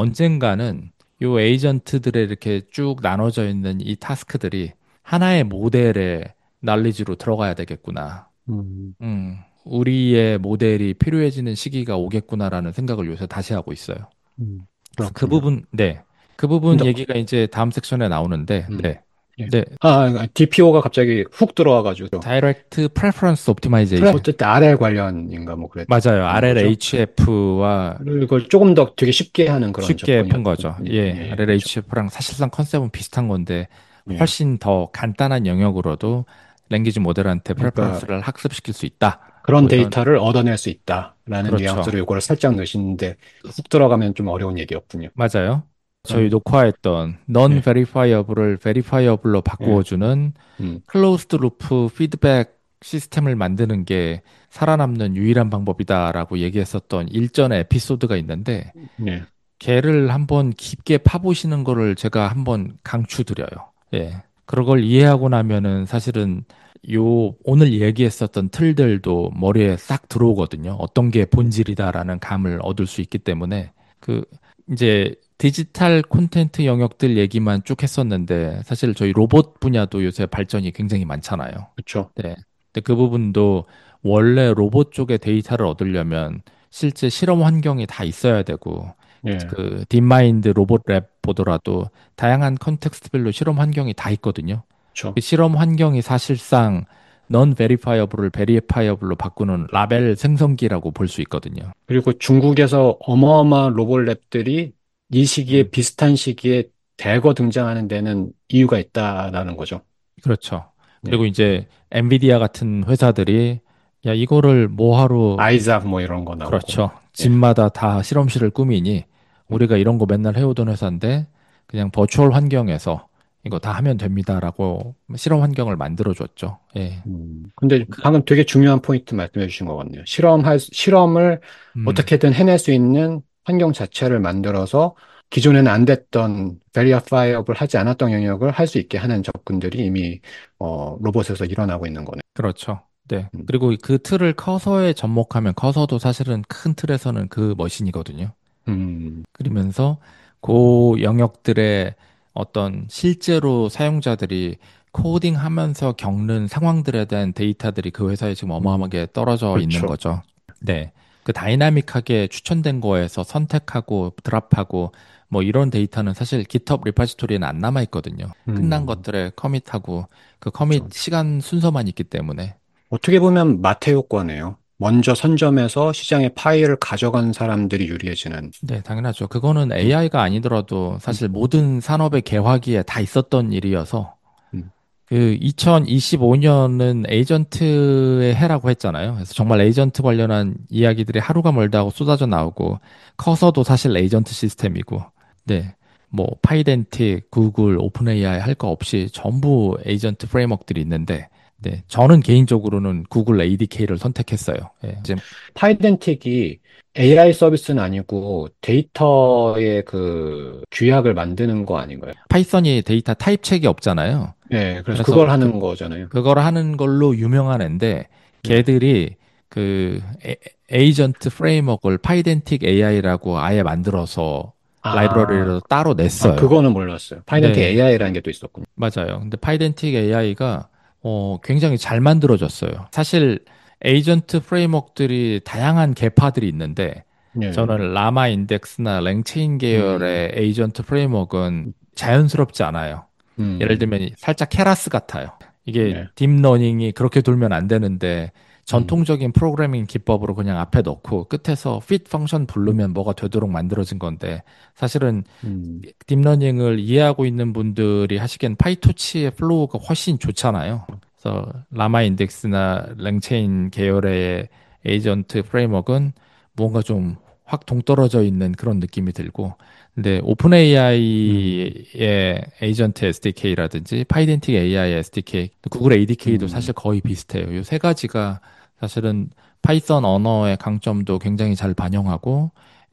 언젠가는 요 에이전트들에 이렇게 쭉 나눠져 있는 이 타스크들이 하나의 모델의 난리지로 들어가야 되겠구나. 음, 음, 우리의 모델이 필요해지는 시기가 오겠구나라는 생각을 요새 다시 하고 있어요. 음, 그래서 그 그렇군요. 부분, 네. 그 부분 근데, 얘기가 이제 다음 섹션에 나오는데, 음, 네. 예. 네. 아, 디피오가 갑자기 훅 들어와가지고, Direct Preference Optimization. 어쨌든 알엘 관련인가 뭐 맞아요. 그랬던 거죠. 알엘에이치에프와 이걸 조금 더 되게 쉽게 하는 그런 쉽게 푼 접근이었군요. 거죠. 예, 예. 예, 그렇죠. 알엘에이치에프랑 사실상 컨셉은 비슷한 건데, 예. 훨씬 더 간단한 영역으로도 랭귀지 모델한테 그러니까 프레퍼런스를 학습시킬 수 있다. 그런 뭐 이런, 데이터를 얻어낼 수 있다라는 그렇죠. 뉘앙스로 이거를 살짝 넣으시는데 훅 들어가면 좀 어려운 얘기였군요. 맞아요. 저희 그럼, 녹화했던 예, non-verifable을 verifiable로 예, 바꾸어주는 음, 클로즈드 루프 피드백 시스템을 만드는 게 살아남는 유일한 방법이다라고 얘기했었던 일전의 에피소드가 있는데, 예, 걔를 한번 깊게 파보시는 거를 제가 한번 강추드려요. 예. 그런 걸 이해하고 나면은 사실은 요 오늘 얘기했었던 틀들도 머리에 싹 들어오거든요. 어떤 게 본질이다라는 감을 얻을 수 있기 때문에 그 이제 디지털 콘텐츠 영역들 얘기만 쭉 했었는데 사실 저희 로봇 분야도 요새 발전이 굉장히 많잖아요. 그렇죠. 네. 근데 그 부분도 원래 로봇 쪽의 데이터를 얻으려면 실제 실험 환경이 다 있어야 되고 예, 그 딥마인드 로봇 랩 보더라도 다양한 컨텍스트별로 실험 환경이 다 있거든요. 그 그렇죠. 실험 환경이 사실상 non verifiable을 verifiable로 바꾸는 라벨 생성기라고 볼 수 있거든요. 그리고 중국에서 어마어마한 로봇 랩들이 이 시기에 음. 비슷한 시기에 대거 등장하는 데는 이유가 있다라는 거죠. 그렇죠. 그리고 예. 이제 엔비디아 같은 회사들이 야, 이거를 뭐하러 아이작 뭐 이런 거 나오고. 그렇죠. 예. 집마다 다 실험실을 꾸미니 음. 우리가 이런 거 맨날 해오던 회사인데 그냥 버추얼 환경에서 이거 다 하면 됩니다라고 실험 환경을 만들어줬죠. 예. 음, 근데 그, 방금 되게 중요한 포인트 말씀해 주신 것 같네요. 실험할, 수- 실험을 음, 어떻게든 해낼 수 있는 환경 자체를 만들어서 기존에는 안 됐던 verifiable 하지 않았던 영역을 할 수 있게 하는 접근들이 이미 어, 로봇에서 일어나고 있는 거네요. 그렇죠. 네. 음, 그리고 그 틀을 커서에 접목하면 커서도 사실은 큰 틀에서는 그 머신이거든요. 음, 그러면서 그 영역들의 어떤 실제로 사용자들이 코딩하면서 겪는 상황들에 대한 데이터들이 그 회사에 지금 음, 어마어마하게 떨어져 있는 그렇죠. 거죠. 네. 그 다이나믹하게 추천된 거에서 선택하고 드랍하고 뭐 이런 데이터는 사실 GitHub 리파지토리에는 안 남아 있거든요. 끝난 음, 것들에 커밋하고 그 커밋 그렇죠. 시간 순서만 있기 때문에. 어떻게 보면 마태효과네요. 먼저 선점해서 시장에 파일을 가져간 사람들이 유리해지는. 네, 당연하죠. 그거는 음, 에이아이가 아니더라도 음, 사실 모든 산업의 개화기에 다 있었던 일이어서 음. 그 이천이십오 년은 에이전트의 해라고 했잖아요. 그래서 정말 에이전트 관련한 이야기들이 하루가 멀다 하고 쏟아져 나오고 커서도 사실 에이전트 시스템이고 네. 뭐 파이덴틱, 구글, 오픈 에이아이 할 거 없이 전부 에이전트 프레임워크들이 있는데 네. 저는 개인적으로는 구글 에이디케이를 선택했어요. 예. 이제 파이덴틱이 에이아이 서비스는 아니고 데이터의 그 규약을 만드는 거 아닌가요? 파이썬이 데이터 타입 책이 없잖아요. 네, 그래서 그래서 그걸 그 하는 거잖아요. 그걸 하는 걸로 유명한 앤데 네. 걔들이 그 에, 에이전트 프레임워크를 파이덴틱 에이아이라고 아예 만들어서 아, 라이브러리로 따로 아, 냈어요. 그거는 몰랐어요. 파이덴틱 네, 에이아이라는 게 또 있었군요. 맞아요. 근데 파이덴틱 에이아이가 어, 굉장히 잘 만들어졌어요. 사실 에이전트 프레임워크들이 다양한 계파들이 있는데 네. 저는 라마 인덱스나 랭체인 음, 계열의 에이전트 프레임워크는 자연스럽지 않아요. 예를 음, 들면 살짝 케라스 같아요. 이게 네. 딥러닝이 그렇게 돌면 안 되는데 음, 전통적인 프로그래밍 기법으로 그냥 앞에 넣고 끝에서 fit 펑션 부르면 뭐가 되도록 만들어진 건데 사실은 음, 딥러닝을 이해하고 있는 분들이 하시기엔 파이토치의 플로우가 훨씬 좋잖아요. 그래서 라마 인덱스나 랭체인 계열의 에이전트 프레임워크는 뭔가 좀 확 동떨어져 있는 그런 느낌이 들고 근데 오픈 음, 에이아이의 에이전트 에스디케이라든지 파이덴틱 에이아이 에스디케이, 구글 에이디케이도 음, 사실 거의 비슷해요. 이 세 가지가 사실은 파이썬 언어의 강점도 굉장히 잘 반영하고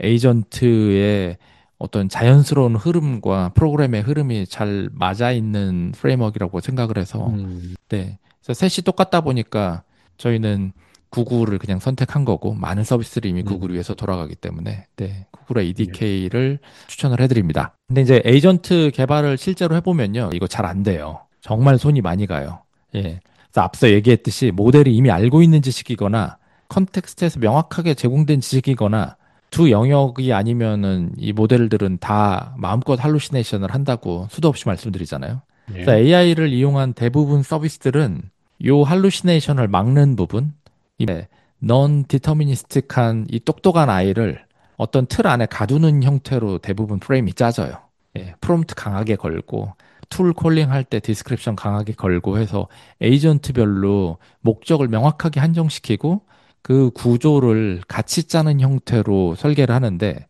에이전트의 어떤 자연스러운 흐름과 프로그램의 흐름이 잘 맞아 있는 프레임워크라고 생각을 해서 음, 네. 그래서 셋이 똑같다 보니까 저희는 구글을 그냥 선택한 거고 많은 서비스들이 이미 구글 음, 위해서 돌아가기 때문에 네, 구글의 예. 이디케이를 추천을 해드립니다. 근데 이제 에이전트 개발을 실제로 해보면요, 이거 잘 안 돼요. 정말 손이 많이 가요. 예. 그래서 앞서 얘기했듯이 모델이 이미 알고 있는 지식이거나 컨텍스트에서 명확하게 제공된 지식이거나 두 영역이 아니면은 이 모델들은 다 마음껏 할루시네이션을 한다고 수도 없이 말씀드리잖아요. 그래서 예. 에이아이를 이용한 대부분 서비스들은 요 할루시네이션을 막는 부분, 이 넌 디터미니스틱한 이 똑똑한 아이를 어떤 틀 안에 가두는 형태로 대부분 프레임이 짜져요. 예, 프롬프트 강하게 걸고 툴 콜링 할 때 디스크립션 강하게 걸고 해서 에이전트별로 목적을 명확하게 한정시키고 그 구조를 같이 짜는 형태로 설계를 하는데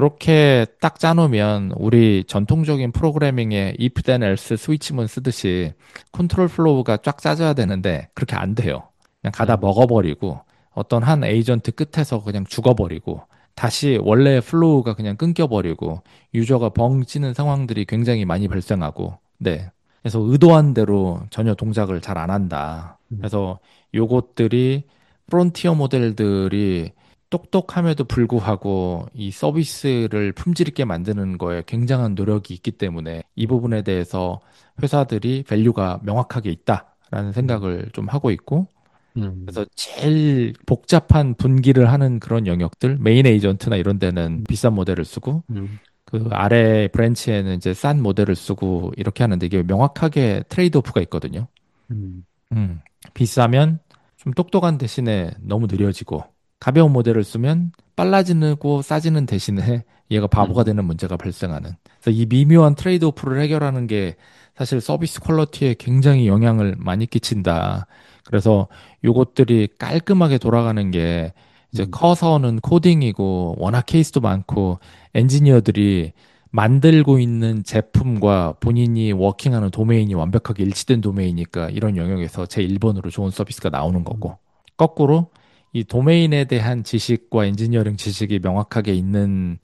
이렇게 딱 짜놓으면 우리 전통적인 프로그래밍의 if then else 스위치문 쓰듯이 컨트롤 플로우가 쫙 짜져야 되는데 그렇게 안 돼요. 그냥 가다 음, 먹어버리고 어떤 한 에이전트 끝에서 그냥 죽어버리고 다시 원래 플로우가 그냥 끊겨버리고 유저가 벙찌는 상황들이 굉장히 많이 발생하고 네. 그래서 의도한 대로 전혀 동작을 잘 안 한다. 음, 그래서 요것들이 프론티어 모델들이 똑똑함에도 불구하고 이 서비스를 품질 있게 만드는 거에 굉장한 노력이 있기 때문에 이 부분에 대해서 회사들이 밸류가 명확하게 있다라는 음, 생각을 좀 하고 있고 음, 그래서 제일 복잡한 분기를 하는 그런 영역들, 메인 에이전트나 이런 데는 비싼 모델을 쓰고, 음, 그 아래 브랜치에는 이제 싼 모델을 쓰고 이렇게 하는데 이게 명확하게 트레이드 오프가 있거든요. 음, 음, 비싸면 좀 똑똑한 대신에 너무 느려지고, 가벼운 모델을 쓰면 빨라지고 싸지는 대신에 얘가 바보가 음, 되는 문제가 발생하는. 그래서 이 미묘한 트레이드 오프를 해결하는 게 사실 서비스 퀄리티에 굉장히 영향을 많이 끼친다. 그래서 요것들이 깔끔하게 돌아가는 게 이제 음, 커서는 코딩이고 워낙 케이스도 많고 엔지니어들이 만들고 있는 제품과 본인이 워킹하는 도메인이 완벽하게 일치된 도메인이니까 이런 영역에서 제일 번으로 좋은 서비스가 나오는 음, 거고. 거꾸로 이 도메인에 대한 지식과 엔지니어링 지식이 명확하게 있는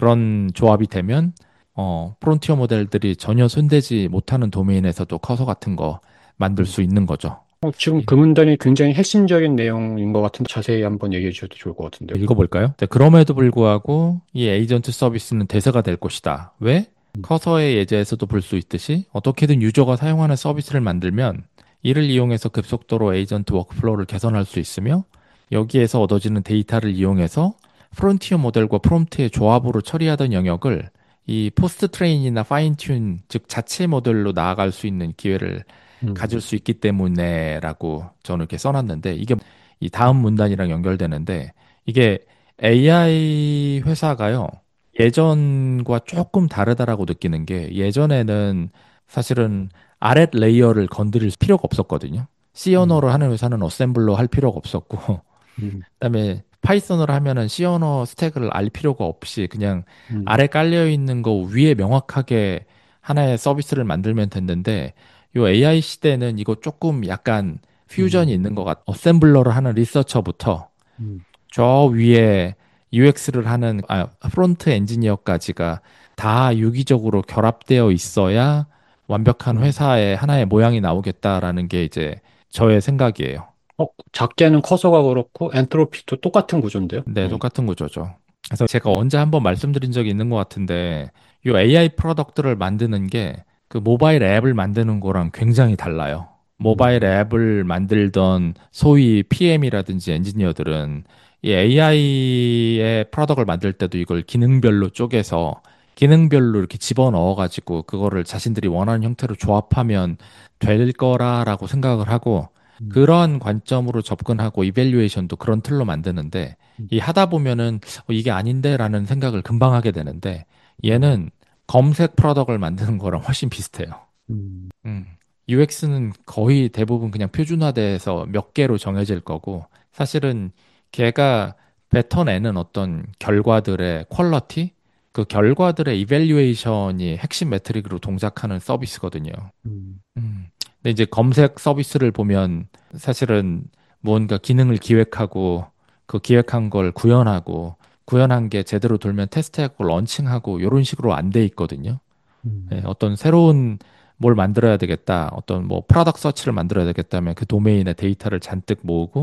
그런 조합이 되면 어, 프론티어 모델들이 전혀 손대지 못하는 도메인에서도 커서 같은 거 만들 음. 수 있는 거죠. 어, 지금 예. 그 문단이 굉장히 핵심적인 내용인 것 같은데 자세히 한번 얘기해 주셔도 좋을 것 같은데요. 읽어볼까요? 네, 그럼에도 불구하고 이 에이전트 서비스는 대세가 될 것이다. 왜? 음, 커서의 예제에서도 볼 수 있듯이 어떻게든 유저가 사용하는 서비스를 만들면 이를 이용해서 급속도로 에이전트 워크플로우를 개선할 수 있으며 여기에서 얻어지는 데이터를 이용해서 프론티어 모델과 프롬프트의 조합으로 처리하던 영역을 이 포스트 트레인이나 파인 튠, 즉 자체 모델로 나아갈 수 있는 기회를 음, 가질 수 있기 때문에라고 저는 이렇게 써놨는데 이게 이 다음 문단이랑 연결되는데 이게 에이아이 회사가요, 예전과 조금 다르다라고 느끼는 게 예전에는 사실은 아랫 레이어를 건드릴 필요가 없었거든요. C 음, 언어를 하는 회사는 어셈블러 할 필요가 없었고, 음, 그다음에 파이썬으로 하면은 C 언어 스택을 알 필요가 없이 그냥 음, 아래 깔려 있는 거 위에 명확하게 하나의 서비스를 만들면 됐는데, 요 에이아이 시대는 이거 조금 약간 퓨전이 음, 있는 것 같아. 어셈블러를 하는 리서처부터 음, 저 위에 유엑스를 하는 아, 프론트 엔지니어까지가 다 유기적으로 결합되어 있어야 완벽한 음. 회사의 하나의 모양이 나오겠다라는 게 이제 저의 생각이에요. 어, 작게는 커서가 그렇고 엔트로피도 똑같은 구조인데요. 네, 음, 똑같은 구조죠. 그래서 제가 언제 한번 말씀드린 적이 있는 것 같은데, 이 에이아이 프로덕트를 만드는 게 그 모바일 앱을 만드는 거랑 굉장히 달라요. 모바일 음, 앱을 만들던 소위 피엠이라든지 엔지니어들은 이 에이아이의 프로덕트를 만들 때도 이걸 기능별로 쪼개서 기능별로 이렇게 집어넣어가지고 그거를 자신들이 원하는 형태로 조합하면 될 거라라고 생각을 하고 음, 그런 관점으로 접근하고 이밸류에이션도 그런 틀로 만드는데 음, 이 하다 보면은 어, 이게 아닌데라는 생각을 금방 하게 되는데 음, 얘는 검색 프로덕트를 만드는 거랑 훨씬 비슷해요. 음, 음. 유엑스는 거의 대부분 그냥 표준화돼서 몇 개로 정해질 거고 사실은 걔가 뱉어내는 어떤 결과들의 퀄러티, 그 결과들의 이밸류에이션이 핵심 매트릭으로 동작하는 서비스거든요. 음, 음. 근데 이제 검색 서비스를 보면 사실은 무언가 기능을 기획하고 그 기획한 걸 구현하고 구현한 게 제대로 돌면 테스트하고 런칭하고 이런 식으로 안 돼 있거든요. 예, 음, 어떤 새로운 뭘 만들어야 되겠다. 어떤 뭐 프로덕트 서치를 만들어야 되겠다면 그 도메인의 데이터를 잔뜩 모으고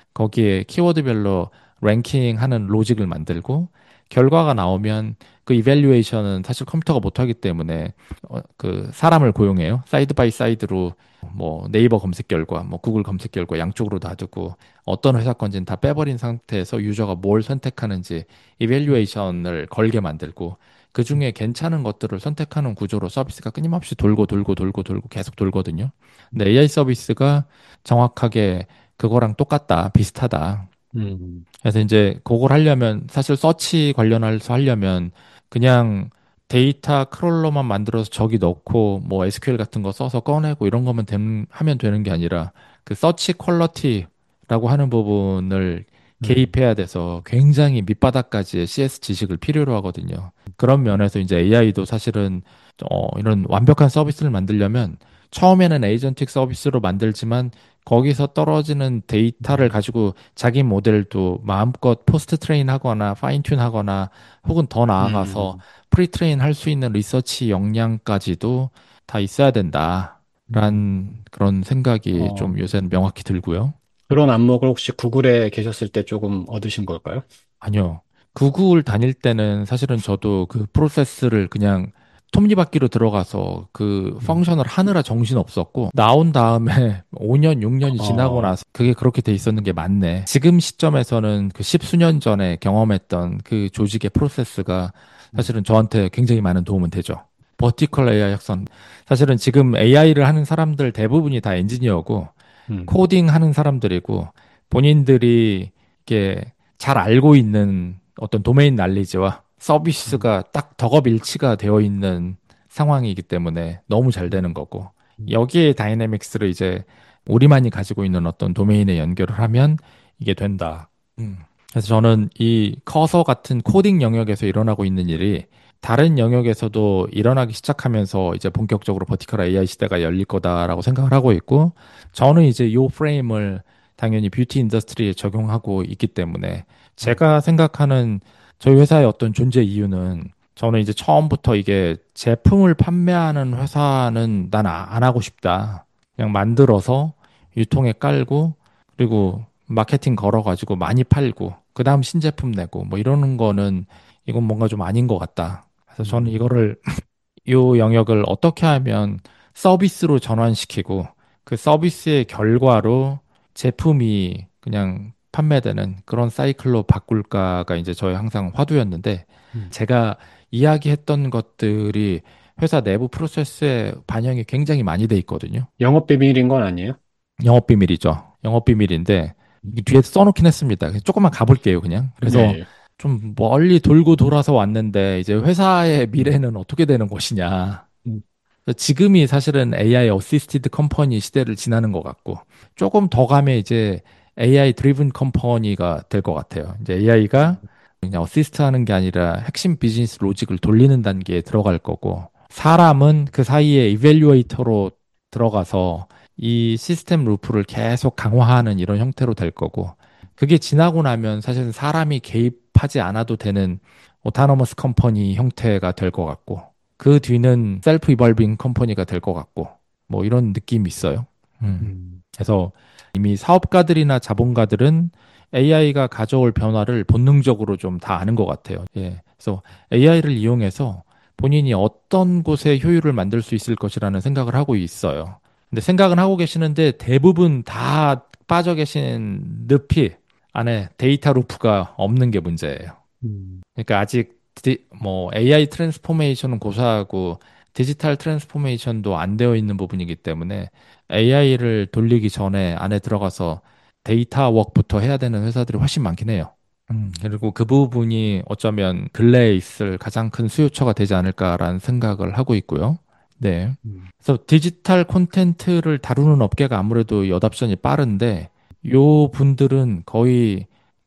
거기에 키워드별로 랭킹하는 로직을 만들고 결과가 나오면 그 이밸류에이션은 사실 컴퓨터가 못하기 때문에 어, 그 사람을 고용해요. 사이드 바이 사이드로 뭐 네이버 검색 결과, 뭐 구글 검색 결과 양쪽으로 놔두고 어떤 회사 건지는 다 빼버린 상태에서 유저가 뭘 선택하는지 이밸류에이션을 걸게 만들고 그 중에 괜찮은 것들을 선택하는 구조로 서비스가 끊임없이 돌고 돌고 돌고 돌고 계속 돌거든요. 근데 에이아이 서비스가 정확하게 그거랑 똑같다, 비슷하다. 음, 그래서 이제 그걸 하려면 사실 서치 관련해서 하려면 그냥 데이터 크롤러만 만들어서 저기 넣고 뭐 에스큐엘 같은 거 써서 꺼내고 이런 거면 된, 하면 되는 게 아니라 그 서치 퀄러티라고 하는 부분을 음, 개입해야 돼서 굉장히 밑바닥까지의 씨에스 지식을 필요로 하거든요. 그런 면에서 이제 에이아이도 사실은 어, 이런 완벽한 서비스를 만들려면 처음에는 에이전틱 서비스로 만들지만 거기서 떨어지는 데이터를 음, 가지고 자기 모델도 마음껏 포스트 트레인 하거나 파인 튠 하거나 혹은 더 나아가서 음, 프리 트레인 할 수 있는 리서치 역량까지도 다 있어야 음. 된다라는 그런 생각이 어, 좀 요새는 명확히 들고요. 그런 안목을 혹시 구글에 계셨을 때 조금 얻으신 걸까요? 아니요. 구글 다닐 때는 사실은 저도 그 프로세스를 그냥 톱니바퀴로 들어가서 그 음. 펑션을 하느라 정신 없었고 나온 다음에 오 년, 육 년이 지나고 어, 나서 그게 그렇게 돼 있었는 게 맞네. 지금 시점에서는 그 십수년 전에 경험했던 그 조직의 프로세스가 음, 사실은 저한테 굉장히 많은 도움은 되죠. 버티컬 에이아이 학선. 사실은 지금 에이아이를 하는 사람들 대부분이 다 엔지니어고 음, 코딩 하는 사람들이고 본인들이 이렇게 잘 알고 있는 어떤 도메인 날리지와 음, 서비스가 딱 덕업일치가 되어 있는 상황이기 때문에 너무 잘 음, 되는 거고 음, 여기에 다이내믹스를 이제 우리만이 가지고 있는 어떤 도메인에 연결을 하면 이게 된다. 음. 그래서 저는 이 커서 같은 코딩 영역에서 일어나고 있는 일이 다른 영역에서도 일어나기 시작하면서 이제 본격적으로 버티컬 에이아이 시대가 열릴 거다라고 생각을 하고 있고 저는 이제 요 프레임을 당연히 뷰티 인더스트리에 적용하고 있기 때문에 음, 제가 생각하는 저희 회사의 어떤 존재 이유는 저는 이제 처음부터 이게 제품을 판매하는 회사는 난 안 하고 싶다. 그냥 만들어서 유통에 깔고 그리고 마케팅 걸어가지고 많이 팔고 그 다음 신제품 내고 뭐 이러는 거는 이건 뭔가 좀 아닌 것 같다. 그래서 저는 음, 이거를 이 영역을 어떻게 하면 서비스로 전환시키고 그 서비스의 결과로 제품이 그냥 판매되는 그런 사이클로 바꿀까가 이제 저의 항상 화두였는데 음. 제가 이야기했던 것들이 회사 내부 프로세스에 반영이 굉장히 많이 돼 있거든요. 영업 비밀인 건 아니에요? 영업 비밀이죠. 영업 비밀인데 음. 이게 뒤에 써놓긴 했습니다. 그래서 조금만 가볼게요, 그냥. 그래서 네. 좀 멀리 돌고 돌아서 왔는데 이제 회사의 미래는 어떻게 되는 것이냐. 음, 그래서 지금이 사실은 에이아이 어시스티드 컴퍼니 시대를 지나는 것 같고 조금 더 가면 이제 에이아이 드리븐 컴퍼니가 될 것 같아요. 이제 에이아이가 그냥 어시스트 하는 게 아니라 핵심 비즈니스 로직을 돌리는 단계에 들어갈 거고 사람은 그 사이에 이밸류에이터로 들어가서 이 시스템 루프를 계속 강화하는 이런 형태로 될 거고 그게 지나고 나면 사실은 사람이 개입하지 않아도 되는 오타너머스 컴퍼니 형태가 될 것 같고 그 뒤는 셀프 이벌빙 컴퍼니가 될 것 같고 뭐 이런 느낌이 있어요. 음. 음, 그래서 이미 사업가들이나 자본가들은 에이아이가 가져올 변화를 본능적으로 좀 다 아는 것 같아요. 예. 그래서 에이아이를 이용해서 본인이 어떤 곳에 효율을 만들 수 있을 것이라는 생각을 하고 있어요. 근데 생각은 하고 계시는데 대부분 다 빠져 계신 늪이 안에 데이터 루프가 없는 게 문제예요. 음, 그러니까 아직 디- 뭐 에이아이 트랜스포메이션은 고사하고 디지털 트랜스포메이션도 안 되어 있는 부분이기 때문에 에이아이를 돌리기 전에 안에 들어가서 데이터 워크부터 해야 되는 회사들이 훨씬 많긴 해요. 음, 그리고 그 부분이 어쩌면 근래에 있을 가장 큰 수요처가 되지 않을까라는 생각을 하고 있고요. 네. 음, 그래서 디지털 콘텐츠를 다루는 업계가 아무래도 여답션이 빠른데 요 분들은 거의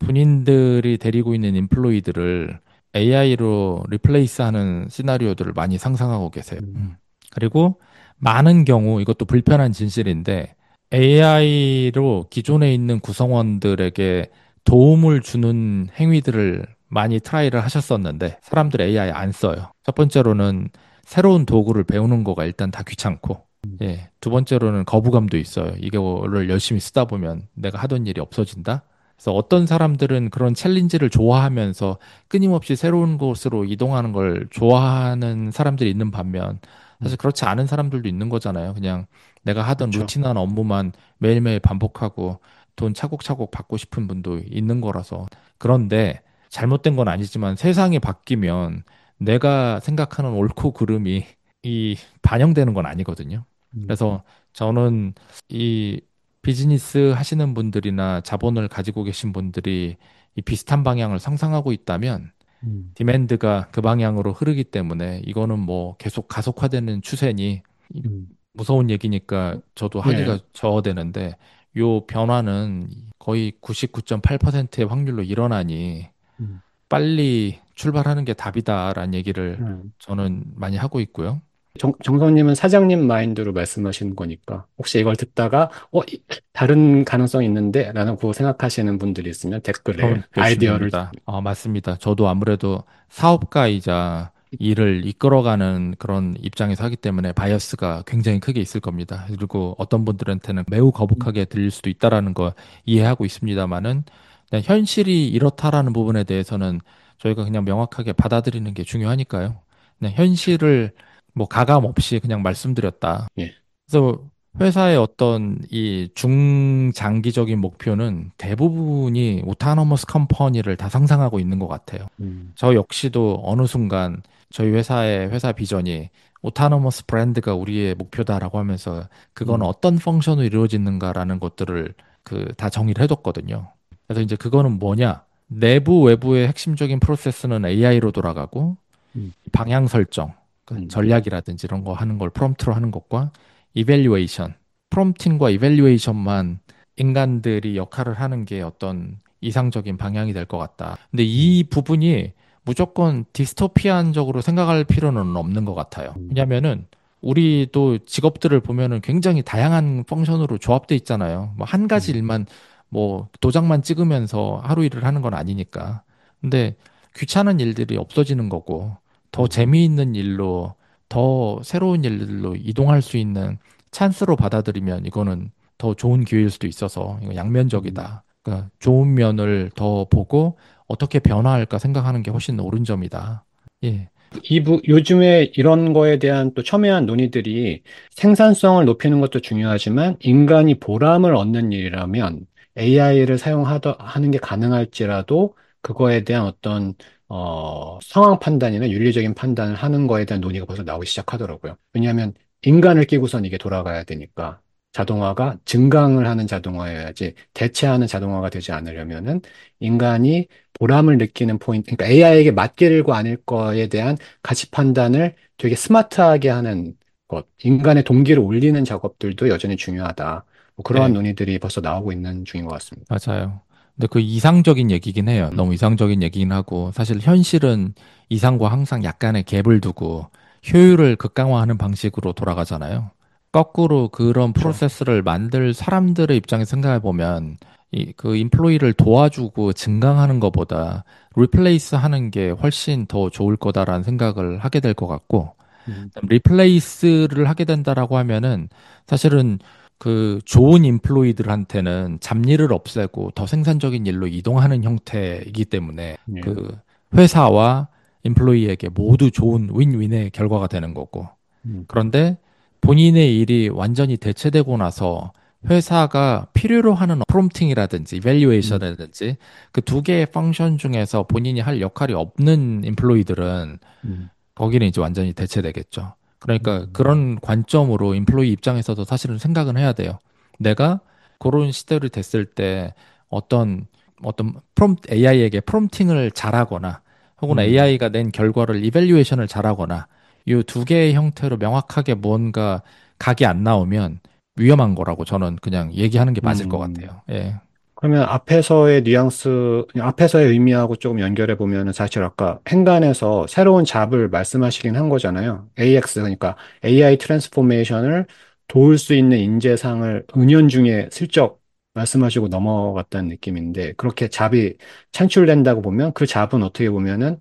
본인들이 데리고 있는 인플로이들을 에이아이로 리플레이스하는 시나리오들을 많이 상상하고 계세요. 음, 음. 그리고 많은 경우 이것도 불편한 진실인데 에이아이로 기존에 있는 구성원들에게 도움을 주는 행위들을 많이 트라이를 하셨었는데 사람들이 에이아이 안 써요. 첫 번째로는 새로운 도구를 배우는 거가 일단 다 귀찮고 예, 두 번째로는 거부감도 있어요. 이거를 열심히 쓰다 보면 내가 하던 일이 없어진다? 그래서 어떤 사람들은 그런 챌린지를 좋아하면서 끊임없이 새로운 곳으로 이동하는 걸 좋아하는 사람들이 있는 반면 사실 음, 그렇지 않은 사람들도 있는 거잖아요. 그냥 내가 하던 그렇죠. 루틴한 업무만 매일매일 반복하고 돈 차곡차곡 받고 싶은 분도 있는 거라서. 그런데 잘못된 건 아니지만 세상이 바뀌면 내가 생각하는 옳고 그름이 이 반영되는 건 아니거든요. 음, 그래서 저는 이 비즈니스 하시는 분들이나 자본을 가지고 계신 분들이 이 비슷한 방향을 상상하고 있다면 음, 디맨드가 그 방향으로 흐르기 때문에 이거는 뭐 계속 가속화되는 추세니 이 음. 무서운 얘기니까 저도 예, 하기가 저어되는데 요 변화는 거의 구십구 점 팔 퍼센트의 확률로 일어나니 음, 빨리 출발하는 게 답이다라는 얘기를 음. 저는 많이 하고 있고요. 정, 정성님은 사장님 마인드로 말씀하시는 거니까 혹시 이걸 듣다가 어, 이- 다른 가능성이 있는데 라는 고 생각하시는 분들이 있으면 댓글에 그럼 열심히 아이디어를 합니다. 어, 맞습니다. 저도 아무래도 사업가이자 일을 이끌어가는 그런 입장에서 하기 때문에 바이어스가 굉장히 크게 있을 겁니다. 그리고 어떤 분들한테는 매우 거북하게 들릴 수도 있다라는 거 이해하고 있습니다만은 그냥 현실이 이렇다라는 부분에 대해서는 저희가 그냥 명확하게 받아들이는 게 중요하니까요. 그냥 그렇죠. 현실을 뭐 가감 없이 그냥 말씀드렸다. 예. 그래서 회사의 어떤 이 중장기적인 목표는 대부분이 오타너머스 컴퍼니를 다 상상하고 있는 것 같아요. 음, 저 역시도 어느 순간 저희 회사의 회사 비전이 오타너머스 브랜드가 우리의 목표다라고 하면서 그건 음, 어떤 펑션으로 이루어지는가라는 것들을 그 다 정의를 해뒀거든요. 그래서 이제 그거는 뭐냐? 내부 외부의 핵심적인 프로세스는 에이아이로 돌아가고 음, 방향 설정, 그 음, 전략이라든지 이런 거 하는 걸 프롬프트로 하는 것과 이밸류에이션, 프롬프팅과 이밸류에이션만 인간들이 역할을 하는 게 어떤 이상적인 방향이 될 것 같다. 근데 음, 이 부분이 무조건 디스토피안적으로 생각할 필요는 없는 것 같아요. 음, 왜냐면은 우리도 직업들을 보면은 굉장히 다양한 펑션으로 조합돼 있잖아요. 뭐 한 가지 음, 일만 뭐 도장만 찍으면서 하루 일을 하는 건 아니니까. 근데 귀찮은 일들이 없어지는 거고 더 음, 재미있는 일로 더 새로운 일들로 이동할 수 있는 찬스로 받아들이면 이거는 더 좋은 기회일 수도 있어서 이거 음. 양면적이다. 그러니까 좋은 면을 더 보고 어떻게 변화할까 생각하는 게 훨씬 옳은 점이다. 예, 이 부, 요즘에 이런 거에 대한 또 첨예한 논의들이 생산성을 높이는 것도 중요하지만 인간이 보람을 얻는 일이라면 에이아이를 사용하더, 하는 게 가능할지라도 그거에 대한 어떤 어, 상황 판단이나 윤리적인 판단을 하는 거에 대한 논의가 벌써 나오기 시작하더라고요. 왜냐하면 인간을 끼고선 이게 돌아가야 되니까 자동화가 증강을 하는 자동화여야지 대체하는 자동화가 되지 않으려면은 인간이 보람을 느끼는 포인트, 그러니까 에이아이에게 맞길고 아닐 거에 대한 가치 판단을 되게 스마트하게 하는 것, 인간의 동기를 올리는 작업들도 여전히 중요하다. 뭐 그러한 네, 논의들이 벌써 나오고 있는 중인 것 같습니다. 맞아요. 근데 그 이상적인 얘기긴 해요. 음, 너무 이상적인 얘기긴 하고 사실 현실은 이상과 항상 약간의 갭을 두고 효율을 극강화하는 방식으로 돌아가잖아요. 거꾸로 그런 그렇죠. 프로세스를 만들 사람들의 입장에서 생각해 보면 이 그 인플로이를 도와주고 증강하는 것보다 리플레이스 하는 게 훨씬 더 좋을 거다라는 생각을 하게 될 것 같고 음, 리플레이스를 하게 된다라고 하면은 사실은 그 좋은 인플로이들한테는 잡일을 없애고 더 생산적인 일로 이동하는 형태이기 때문에 예, 그 회사와 인플로이에게 모두 좋은 윈윈의 결과가 되는 거고. 음, 그런데 본인의 일이 완전히 대체되고 나서 회사가 필요로 하는 프롬프팅이라든지 음, 이밸류에이션이라든지 그 두 개의 펑션 중에서 본인이 할 역할이 없는 인플로이들은 음, 거기는 이제 완전히 대체되겠죠. 그러니까 음, 그런 관점으로 인플로이 입장에서도 사실은 생각은 해야 돼요. 내가 그런 시대를 됐을 때 어떤 어떤 프롬 에이아이에게 프롬프팅을 잘하거나 혹은 음, 에이아이가 낸 결과를 이밸류에이션을 잘하거나 이 두 개의 형태로 명확하게 뭔가 각이 안 나오면 위험한 거라고 저는 그냥 얘기하는 게 맞을 것 음. 같아요. 예. 그러면 앞에서의 뉘앙스, 앞에서의 의미하고 조금 연결해 보면은 사실 아까 행간에서 새로운 잡을 말씀하시긴 한 거잖아요. 에이엑스, 그러니까 에이아이 트랜스포메이션을 도울 수 있는 인재상을 은연중에 슬쩍 말씀하시고 넘어갔다는 느낌인데, 그렇게 잡이 창출된다고 보면 그 잡은 어떻게 보면은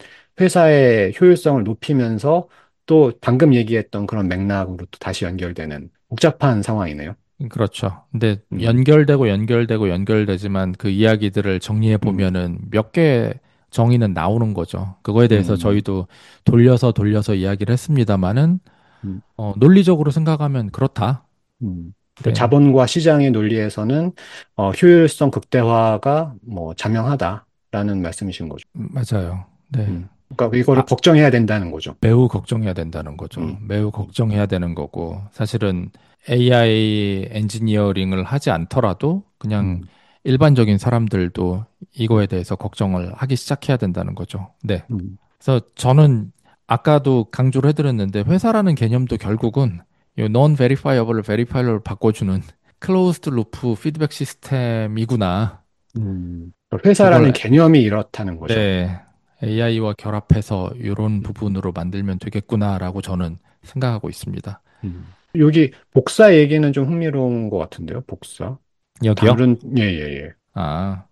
회사의 효율성을 높이면서 또 방금 얘기했던 그런 맥락으로 또 다시 연결되는 복잡한 상황이네요. 그렇죠. 근데 음, 연결되고 연결되고 연결되지만 그 이야기들을 정리해 음, 보면은 몇 개 정의는 나오는 거죠. 그거에 대해서 음, 저희도 돌려서 돌려서 이야기를 했습니다마는 음, 어, 논리적으로 생각하면 그렇다. 음. 그 네, 자본과 시장의 논리에서는 어, 효율성 극대화가 뭐 자명하다라는 말씀이신 거죠. 음, 맞아요. 네. 음. 그러니까 이거를 아, 걱정해야 된다는 거죠. 매우 걱정해야 된다는 거죠. 음, 매우 음, 걱정해야 되는 거고, 사실은 에이아이 엔지니어링을 하지 않더라도 그냥 음, 일반적인 사람들도 이거에 음, 대해서 걱정을 하기 시작해야 된다는 거죠. 네. 음, 그래서 저는 아까도 강조를 해드렸는데 회사라는 개념도 결국은 이 non-verifiable을 verifyable로 바꿔주는 closed loop 피드백 시스템이구나. 음. 그걸 회사라는 개념이 이렇다는 거죠. 네, 에이아이와 결합해서 이런 음, 부분으로 만들면 되겠구나라고 저는 생각하고 있습니다. 음. 여기 복사 얘기는 좀 흥미로운 것 같은데요, 복사. 여기요? 다른, 예, 예, 예. 아,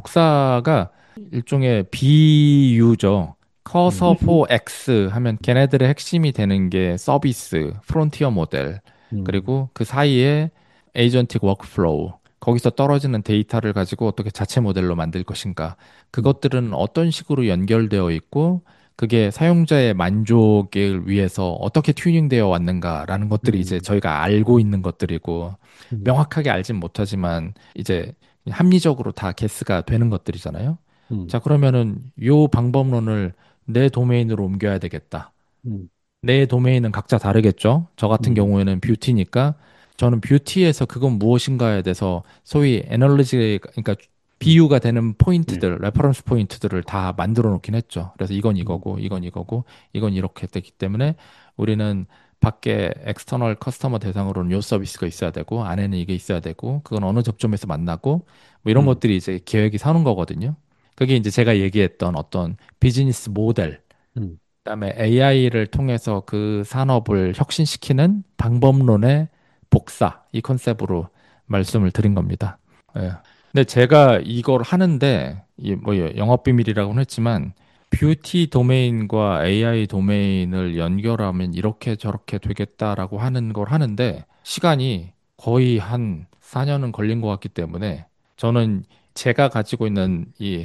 복사가 일종의 비유죠. 커서 음, for X 하면 걔네들의 핵심이 되는 게 서비스, 프론티어 모델, 음, 그리고 그 사이에 에이전틱 워크플로우, 거기서 떨어지는 데이터를 가지고 어떻게 자체 모델로 만들 것인가. 음, 그것들은 어떤 식으로 연결되어 있고, 그게 사용자의 만족을 위해서 어떻게 튜닝되어 왔는가라는 것들이 이제 음, 저희가 알고 있는 것들이고, 음, 명확하게 알진 못하지만, 이제 합리적으로 다 게스가 되는 것들이잖아요. 음, 자, 그러면은 요 방법론을 내 도메인으로 옮겨야 되겠다. 음, 내 도메인은 각자 다르겠죠. 저 같은 음, 경우에는 뷰티니까 저는 뷰티에서 그건 무엇인가에 대해서 소위 에널리지, 그러니까 음, 비유가 되는 예, 포인트들, 레퍼런스 포인트들을 다 만들어 놓긴 했죠. 그래서 이건 음, 이거고, 이건 이거고, 이건 이렇게 되기 때문에 우리는 밖에 엑스터널 커스터머 대상으로는 요 서비스가 있어야 되고, 안에는 이게 있어야 되고, 그건 어느 접점에서 만나고, 뭐 이런 음, 것들이 이제 계획이 사는 거거든요. 그게 이제 제가 얘기했던 어떤 비즈니스 모델, 음, 그다음에 에이아이를 통해서 그 산업을 혁신시키는 방법론의 복사, 이 컨셉으로 말씀을 드린 겁니다. 예. 근데 제가 이걸 하는데 이 뭐 영업 비밀이라고는 했지만 뷰티 도메인과 에이아이 도메인을 연결하면 이렇게 저렇게 되겠다라고 하는 걸 하는데 시간이 거의 한 사 년은 걸린 것 같기 때문에 저는 제가 가지고 있는 이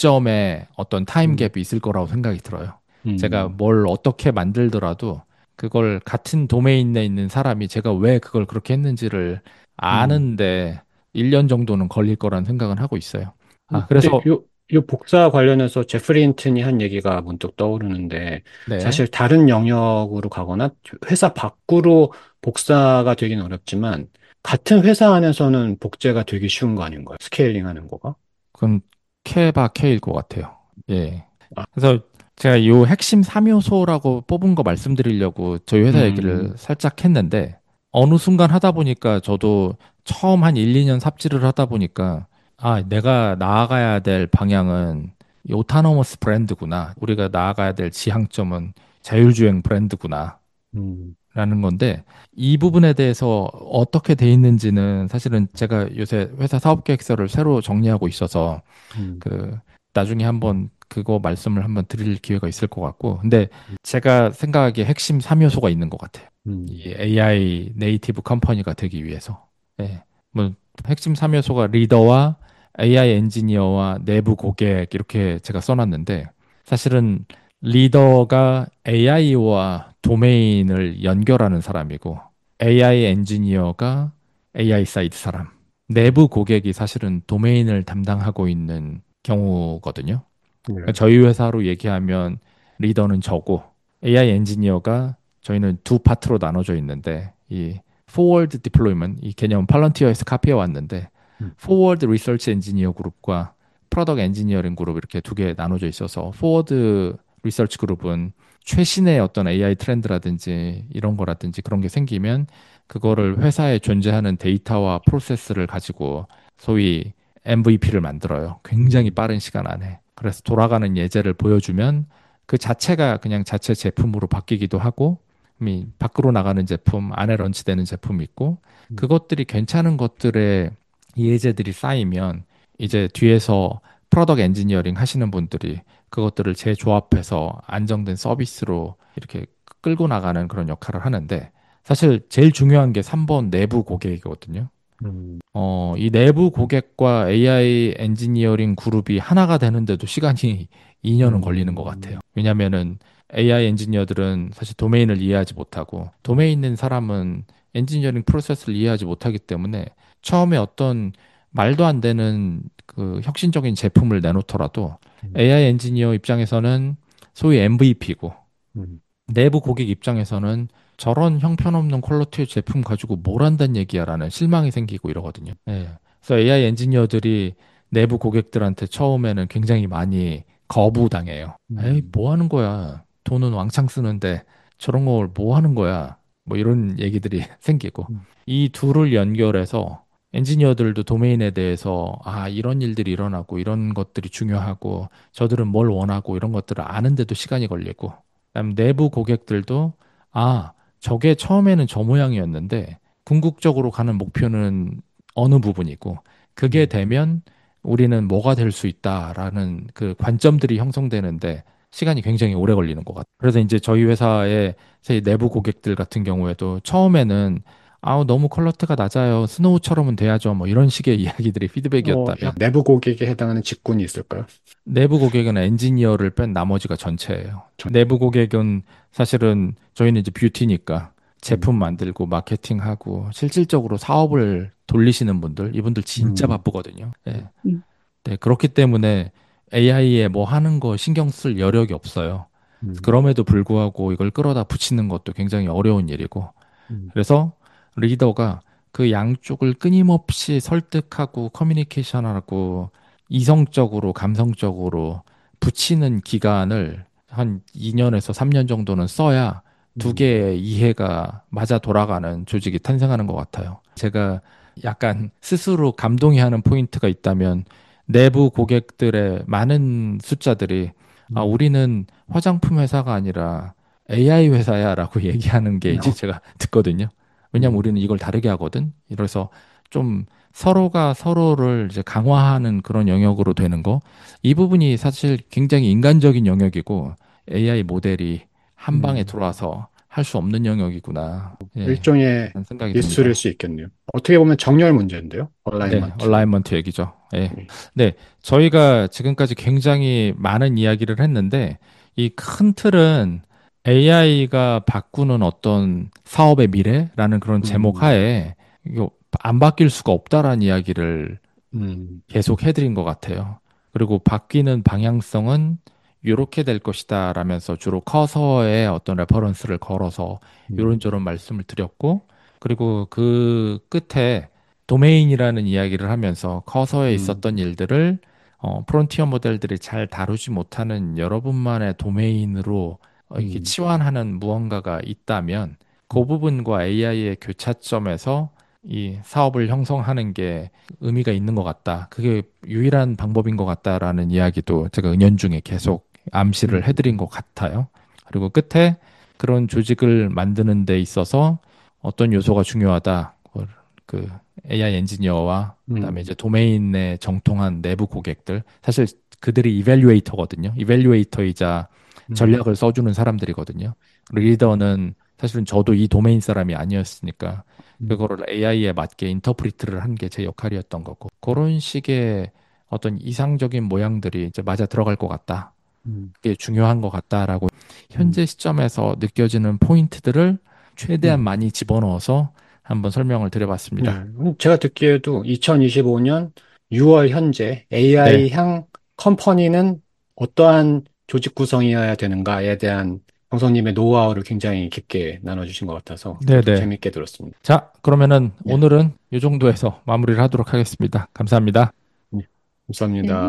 관점에 어떤 타임 음, 갭이 있을 거라고 생각이 들어요. 제가 음, 뭘 어떻게 만들더라도 그걸 같은 도메인에 있는 사람이 제가 왜 그걸 그렇게 했는지를 음. 아는데 일 년 정도는 걸릴 거라는 생각은 하고 있어요. 아, 근데 그래서 요, 요 복사 관련해서 제프리 힌튼이 한 얘기가 문득 떠오르는데, 네. 사실 다른 영역으로 가거나 회사 밖으로 복사가 되긴 어렵지만, 같은 회사 안에서는 복제가 되기 쉬운 거 아닌가요? 스케일링 하는 거가? 그건 케바 케일 것 같아요. 예. 아, 그래서 제가 요 핵심 삼 요소라고 뽑은 거 말씀드리려고 저희 회사 얘기를 음, 살짝 했는데 어느 순간 하다 보니까 저도 처음 한 일, 이 년 삽질을 하다 보니까 아, 내가 나아가야 될 방향은 이 오타노머스 브랜드구나. 우리가 나아가야 될 지향점은 자율주행 브랜드구나. 음, 라는 건데 이 부분에 대해서 어떻게 돼 있는지는 사실은 제가 요새 회사 사업계획서를 새로 정리하고 있어서 음, 그 나중에 한번 그거 말씀을 한번 드릴 기회가 있을 것 같고 근데 제가 생각하기에 핵심 삼 요소가 있는 것 같아요. 음, 이 에이아이 네이티브 컴퍼니가 되기 위해서. 예. 뭐 핵심 삼 요소가 리더와 에이아이 엔지니어와 내부 고객 이렇게 제가 써놨는데 사실은 리더가 에이아이와 도메인을 연결하는 사람이고 에이아이 엔지니어가 에이아이 사이드 사람, 음, 내부 고객이 사실은 도메인을 담당하고 있는 경우거든요. 그러니까 네, 저희 회사로 얘기하면 리더는 저고 에이아이 엔지니어가 저희는 두 파트로 나눠져 있는데 이 forward deployment 이 개념은 팔런티어에서 카피해 왔는데 음, forward research engineer 그룹과 product engineering 그룹 이렇게 두 개 나눠져 있어서 forward research 그룹은 최신의 어떤 에이아이 트렌드라든지 이런 거라든지 그런 게 생기면 그거를 회사에 존재하는 데이터와 프로세스를 가지고 소위 엠브이피를 만들어요. 굉장히 음, 빠른 시간 안에. 그래서 돌아가는 예제를 보여주면 그 자체가 그냥 자체 제품으로 바뀌기도 하고, 이미 밖으로 나가는 제품, 안에 런치되는 제품이 있고, 음, 그것들이 괜찮은 것들의 예제들이 쌓이면 이제 뒤에서 프로덕트 엔지니어링 하시는 분들이 그것들을 재조합해서 안정된 서비스로 이렇게 끌고 나가는 그런 역할을 하는데, 사실 제일 중요한 게 삼 번 내부 고객이거든요. 음, 어, 이 내부 고객과 에이아이 엔지니어링 그룹이 하나가 되는데도 시간이 이 년은 걸리는 것 같아요. 음, 왜냐면은 에이아이 엔지니어들은 사실 도메인을 이해하지 못하고 도메인 있는 사람은 엔지니어링 프로세스를 이해하지 못하기 때문에 처음에 어떤 말도 안 되는 그 혁신적인 제품을 내놓더라도 음, 에이아이 엔지니어 입장에서는 소위 엠브이피고 음, 내부 고객 입장에서는 저런 형편없는 퀄리티의 제품 가지고 뭘 한다는 얘기야라는 실망이 생기고 이러거든요. 예. 그래서 에이아이 엔지니어들이 내부 고객들한테 처음에는 굉장히 많이 거부당해요. 에이, 음, 뭐 하는 거야? 돈은 왕창 쓰는데 저런 걸 뭐 하는 거야? 뭐 이런 얘기들이 생기고. 음, 이 둘을 연결해서 엔지니어들도 도메인에 대해서 아, 이런 일들이 일어나고 이런 것들이 중요하고 저들은 뭘 원하고 이런 것들을 아는데도 시간이 걸리고 그다음 내부 고객들도 아, 저게 처음에는 저 모양이었는데 궁극적으로 가는 목표는 어느 부분이고 그게 음. 되면 우리는 뭐가 될 수 있다라는 그 관점들이 형성되는데 시간이 굉장히 오래 걸리는 것 같아요. 그래서 이제 저희 회사의 새 내부 고객들 같은 경우에도 처음에는 아우 너무 퀄리티가 낮아요. 스노우처럼은 돼야죠. 뭐 이런 식의 이야기들이 어, 피드백이었다면 약 내부 고객에 해당하는 직군이 있을까요? 내부 고객은 엔지니어를 뺀 나머지가 전체예요. 전- 내부 고객은 사실은 저희는 이제 뷰티니까 음, 제품 만들고 마케팅하고 실질적으로 사업을 돌리시는 분들, 이분들 진짜 음, 바쁘거든요. 예. 음, 네, 그렇기 때문에 에이아이에 뭐 하는 거 신경 쓸 여력이 없어요. 음, 그럼에도 불구하고 이걸 끌어다 붙이는 것도 굉장히 어려운 일이고. 음, 그래서 리더가 그 양쪽을 끊임없이 설득하고 커뮤니케이션하고 이성적으로 감성적으로 붙이는 기간을 한 이 년에서 삼 년 정도는 써야 두 음, 개의 이해가 맞아 돌아가는 조직이 탄생하는 것 같아요. 제가 약간 스스로 감동이 하는 포인트가 있다면 내부 고객들의 많은 숫자들이 아, 음, 우리는 화장품 회사가 아니라 에이아이 회사야라고 얘기하는 게 이제 어, 제가 듣거든요. 왜냐면 음, 우리는 이걸 다르게 하거든. 이래서 좀 서로가 서로를 이제 강화하는 그런 영역으로 되는 거. 이 부분이 사실 굉장히 인간적인 영역이고 에이아이 모델이 한 방에 음. 들어와서 할 수 없는 영역이구나. 예. 일종의 라는 생각이 미술일 듭니다. 수 있겠네요. 어떻게 보면 정렬 문제인데요. 네, 얼라이먼트. 얼라이먼트 얘기죠. 예. 예. 네, 저희가 지금까지 굉장히 많은 이야기를 했는데, 이 큰 틀은 에이아이가 바꾸는 어떤 사업의 미래라는 그런 제목 음, 하에, 이거 안 바뀔 수가 없다라는 이야기를 음, 계속 해드린 것 같아요. 그리고 바뀌는 방향성은 이렇게 될 것이다 라면서 주로 커서의 어떤 레퍼런스를 걸어서 음, 이런저런 말씀을 드렸고, 그리고 그 끝에 도메인이라는 이야기를 하면서 커서에 음, 있었던 일들을 어, 프론티어 모델들이 잘 다루지 못하는 여러분만의 도메인으로 어, 이렇게 음, 치환하는 무언가가 있다면 그 음, 부분과 에이아이의 교차점에서 이 사업을 형성하는 게 의미가 있는 것 같다. 그게 유일한 방법인 것 같다라는 이야기도 제가 은연중에 계속 암시를 해드린 음, 것 같아요. 그리고 끝에 그런 조직을 만드는 데 있어서 어떤 요소가 중요하다. 그 그 에이아이 엔지니어와 그다음에 음, 이제 도메인에 정통한 내부 고객들. 사실 그들이 이벨리웨이터거든요. 이벨리웨이터이자 음, 전략을 써주는 사람들이거든요. 리더는 사실은 저도 이 도메인 사람이 아니었으니까 음, 그거를 에이아이에 맞게 인터프리트를 한 게 제 역할이었던 거고 그런 식의 어떤 이상적인 모양들이 이제 맞아 들어갈 것 같다. 음, 그게 중요한 것 같다라고 음, 현재 시점에서 느껴지는 포인트들을 최대한 음. 많이 집어넣어서 한번 설명을 네. 드려봤습니다. 음, 제가 듣기에도 이천이십오 년 유월 현재 네, 에이아이 향 컴퍼니는 어떠한 조직 구성이어야 되는가에 대한 형성님의 노하우를 굉장히 깊게 나눠주신 것 같아서 네, 저도 네. 재밌게 들었습니다. 자, 그러면은 네. 오늘은 이 정도에서 마무리를 하도록 하겠습니다. 감사합니다. 네. 감사합니다. 네.